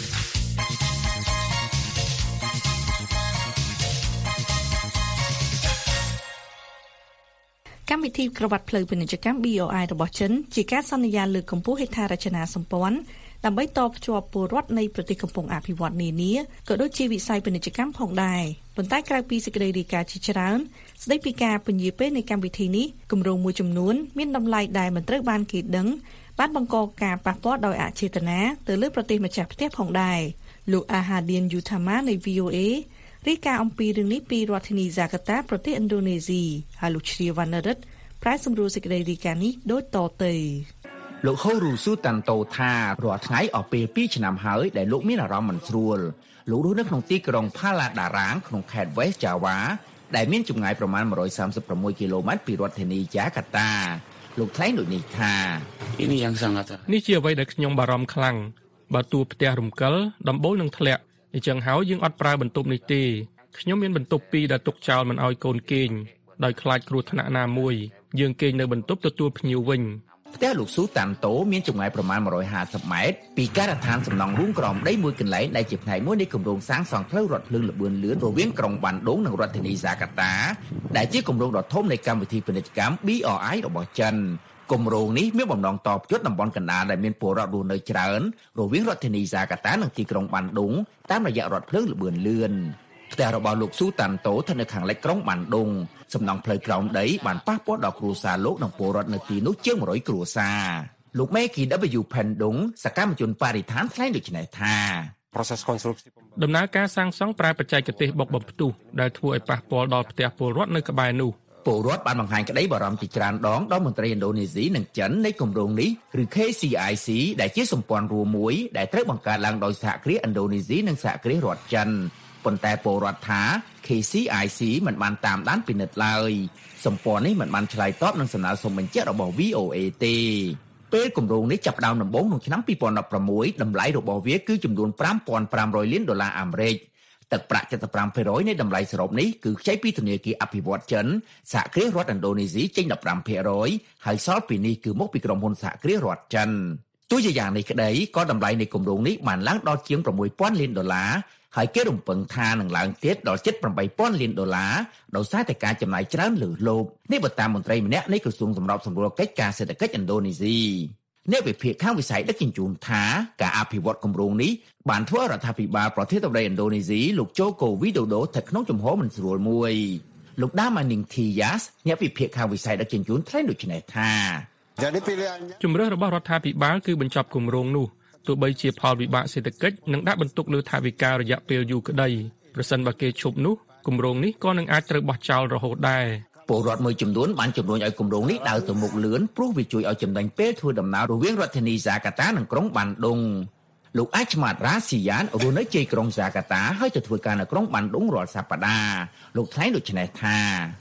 កម្មវិធីក្រវ៉ាត់ផ្លូវពាណិជ្ជកម្ម ប៊ី អូ អាយ របស់ចិនជាការសន្យាលើកកម្ពស់ហេដ្ឋារចនាសម្ព័ន្ធដើម្បីតភ្ជាប់ពលរដ្ឋនៃប្រទេសកំពុងអភិវឌ្ឍនានាក៏ដូចជាវិស័យពាណិជ្ជកម្មផងដែរប៉ុន្តែក្រៅពីសេចក្តីរាយការណ៍ជាច្រើនស្តីពីការពន្យាពេលនៃកម្មវិធីនេះគម្រោងមួយចំនួនមានតម្លៃដែលមិនត្រូវបានគេដឹងបានបង្កការប៉ះពាល់ដោយអចេតនាទៅលើប្រទេសម្ចាស់ផ្ទះផងដែរលោកអាហាឌៀនយូថាម៉ានៃ វី អូ អេ រាយការណ៍អំពីរឿងនេះពីរដ្ឋធានីហ្សាកាតាប្រទេសឥណ្ឌូនេស៊ីហើយលោកជ្រាវណ្ណរិទ្ធប្រែសម្រួលសេចក្តីរាយការណ៍នេះដូចតទៅលោកហូរូស៊ូតាន់តូថារាល់ថ្ងៃអស់ពេលពីរឆ្នាំហើយដែលលោកមានអារម្មណ៍មិនស្រួលលោករស់នៅក្នុងទីក្រុងផាឡាដារ៉ាងក្នុងខេត្ត West Java ដែលមានចម្ងាយប្រមាណone hundred thirty-sixគីឡូម៉ែត្រពីរដ្ឋធានីយ៉ាកាតាលោកថ្លែងដូចនេះថានេះជាអ្វីដែលខ្ញុំបារម្ភខ្លាំងបើតួផ្ទះរំកិលដំបូលនឹងធ្លាក់អញ្ចឹងហើយយើងអត់ប្រើបន្ទប់នេះទេខ្ញុំមានបន្ទប់ពីរដែលទុកចោលមិនឲ្យកូនគេងដោយខ្លាចគ្រោះថ្នាក់ណាមួយយើងគេងនៅបន្ទប់ទទួលភ្ញៀវវិញផ្ទះលោកស៊ូតាន់តូមានចម្ងាយប្រមាណone hundred fiftyម៉ែត្រពីការដ្ឋានសំណង់រួមក្រោមដីមួយកន្លែងដែលជាផ្នែកមួយនៃគម្រោងសាងសង់ផ្លូវរថភ្លើងល្បឿនលឿនរវាងក្រុងបាន់ឌុងនិងរដ្ឋធានីហ្សាកាតាដែលជាគម្រោងដ៏ធំនៃកម្មវិធីពាណិជ្ជកម្ម ប៊ី អូ អាយ របស់ចិនគម្រោងនេះមានបំណងតភ្ជាប់តំបន់កណ្ដាលដែលមានពលរដ្ឋរស់នៅច្រើនរវាងរដ្ឋធានីហ្សាកាតានិងទីក្រុងបាន់ឌុងតាមរយៈរថភ្លើងល្បឿនលឿនផ្ទះរបស់លោកស៊ូតាន់តូស្ថិតនៅខាងលិចក្រុងបាន់ឌុងសំណង់ផ្លូវក្រោមដីបានប៉ះពាល់ដល់គ្រួសារលោកនិងពលរដ្ឋនៅទីនោះជាងone hundredគ្រួសារលោកមេគី W ផេនឌុងសកម្មជនបរិស្ថានថ្លែងដូចនេះថាដំណើរការសាងសង់ប្រើបច្ចេកទេសបុកបំផ្ទុះដែលធ្វើឲ្យប៉ះពាល់ដល់ផ្ទះពលរដ្ឋនៅក្បែរនោះពលរដ្ឋបានបង្ហាញក្តីបារម្ភជាច្រើនដងដល់មន្ត្រីឥណ្ឌូនេស៊ីនិងចិននៃគម្រោងនេះឬ K C I C ដែលជាសម្ព័ន្ធរួមមួយដែលត្រូវបង្កើតឡើងដោយសហគ្រាសឥណ្ឌូនេស៊ីនិងសហគ្រាសរដ្ឋចិនប៉ុន្តែពលរដ្ឋថា K C I C មិនបានតាមដានពិនិត្យឡើយសម្ព័ន្ធនេះមិនបានឆ្លើយតបនឹងសំណើសុំបញ្ជាក់របស់ វី អូ អេ ទេពេលគម្រោងនេះចាប់ផ្ដើមដំបូងក្នុងឆ្នាំtwo thousand sixteenតម្លៃរបស់វាគឺចំនួនfive thousand five hundredលានដុល្លារអាមេរិកទឹកប្រាក់seventy-five percentនៃតម្លៃសរុបនេះគឺខ្ចីពីធនាគារអភិវឌ្ឍចិនសហគ្រាសរដ្ឋឥណ្ឌូនេស៊ីចេញfifteen percentហើយសល់ពីនេះគឺមកពីក្រុមហ៊ុនសហគ្រាសរដ្ឋចិនទោះជាយ៉ាងនេះក្តីក៏តម្លៃនៃគម្រោងនេះបានឡើងដល់ជាងsix thousandលានដុល្លារហើយគេរំពឹងថានឹងឡើងទៀតដល់ជិតeight thousandលានដុល្លារដោយសារតែការចំណាយច្រើនលើសលប់នេះបើតាមមន្ត្រីម្នាក់នៃក្រសួងសម្របសម្រួលកិច្ចការសេដ្ឋកិច្ចឥណ្ឌូនេស៊ីអ្នកវិភាគខាងវិស័យដឹកជញ្ជូនថាការអភិវឌ្ឍគម្រោងនេះបានធ្វើឲ្យរដ្ឋាភិបាលប្រទេសឥណ្ឌូនេស៊ីលោកជូកូវីដូដូស្ថិតក្នុងជំហរមិនស្រួលមួយលោកដាម៉ានីងធីយ៉ាសអ្នកវិភាគខាងវិស័យដឹកជញ្ជូនថ្លែងដូចនេះថាជំរឿសរបស់រដ្ឋាភិបាលគឺបញ្ចប់គម្រោងនោះទោះបីជាផលវិបាកសេដ្ឋកិច្ចនឹងដាក់បន្ទុកលើថវិការយៈពេលយូរក្តីប្រសិនបើគេឈប់នោះគម្រោងនេះក៏នឹងអាចត្រូវបោះចោលរហូតដែរពលរដ្ឋមួយចំនួនបានជំរុញឲ្យគម្រោងនេះដើរទៅមុខលឿនព្រោះវាជួយឲ្យចំណេញពេលធ្វើដំណើររវាងរដ្ឋធានីហ្សាកាតានិងក្រុងបាន់ឌុងលោកអាឆ្មាតរ៉ាស៊ីយ៉ានរស់នៅជ័យក្រុងហ្សាកាតាហើយទៅធ្វើការនៅក្រុងបាន់ឌុងរាល់សប្តាហ៍លោកថ្លែងដូចនេះថា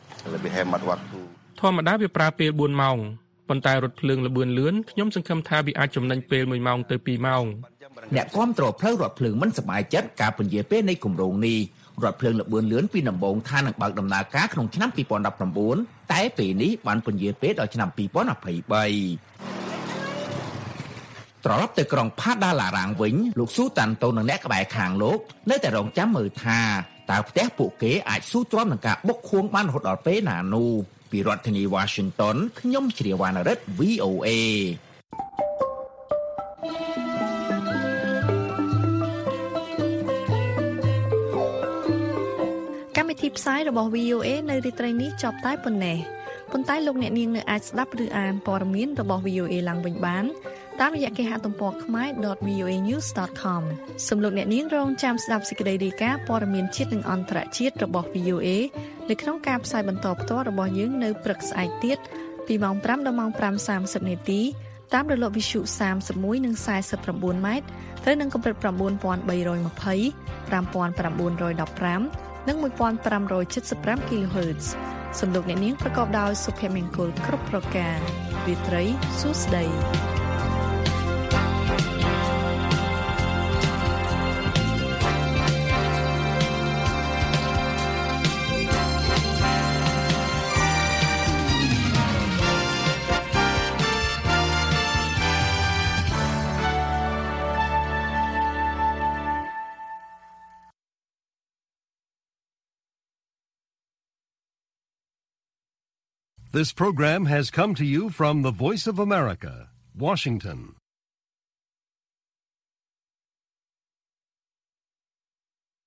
ធម្មតាវាប្រើពេលfourម៉ោងប៉ុន្តែរថភ្លើងល្បឿនលឿនខ្ញុំសង្ឃឹមថាវាអាចចំណេញពេលoneម៉ោងទៅtwoម៉ោងអ្នកគាំទ្រផ្លូវរថភ្លើងមិនសប្បាយចិត្តការពន្យាពេលនៃគម្រោងនេះរថភ្លើងល្បឿនលឿនពីដំបូងថានឹងបើកដំណើរការក្នុងឆ្នាំtwo thousand nineteenតែពេលនេះបានពន្យាពេលដល់ឆ្នាំtwo thousand twenty-threeត្រឡប់ទៅក្រុងផាដាឡារ៉ាងវិញលោកស៊ូតាន់តូនិងអ្នកក្បែរខាងលោកនៅតែរងចាំមើលថាតើផ្ទះពួកគេអាចស៊ូទ្រាំនឹងការបុកខួងបានរហូតដល់ពេលណានោះពីរដ្ឋធានី Washington ខ្ញុំជ្រាវណ្ណរិទ្ធ វី អូ អេកម្មវិធីផ្សាយរបស់ វី អូ អេ នៅរាត្រីនេះចប់តែប៉ុណ្ណេះប៉ុន្តែលោកអ្នកនាងនៅអាចស្ដាប់ឬអានព័ត៌មានរបស់ វី អូ អេ ឡើងវិញបានតាមរយៈគេហទំព័រ khmae dot v o a news dot com សូមលោកអ្នកនាងរងចាំស្ដាប់សេចក្តីរាយការណ៍ព័ត៌មានជាតិនិងអន្តរជាតិរបស់ វី អូ អេ នៅក្នុងការផ្សាយបន្តផ្ទាល់របស់យើងនៅព្រឹកស្អែកទៀតពីម៉ោងfiveដល់ម៉ោងfive thirtyនាទីតាមរលកវិទ្យុthirty-oneនិងforty-nineម៉ែត្រត្រូវនឹងកម្រិតnine thousand three hundred twenty, five thousand nine hundred fifteenនិងfifteen seventy-five kilohertz សំឡេងអ្នកនាងប្រកបដោយសុភមង្គលគ្រប់ប្រការរាត្រីសួស្តី This program has come to you from the Voice of America, Washington.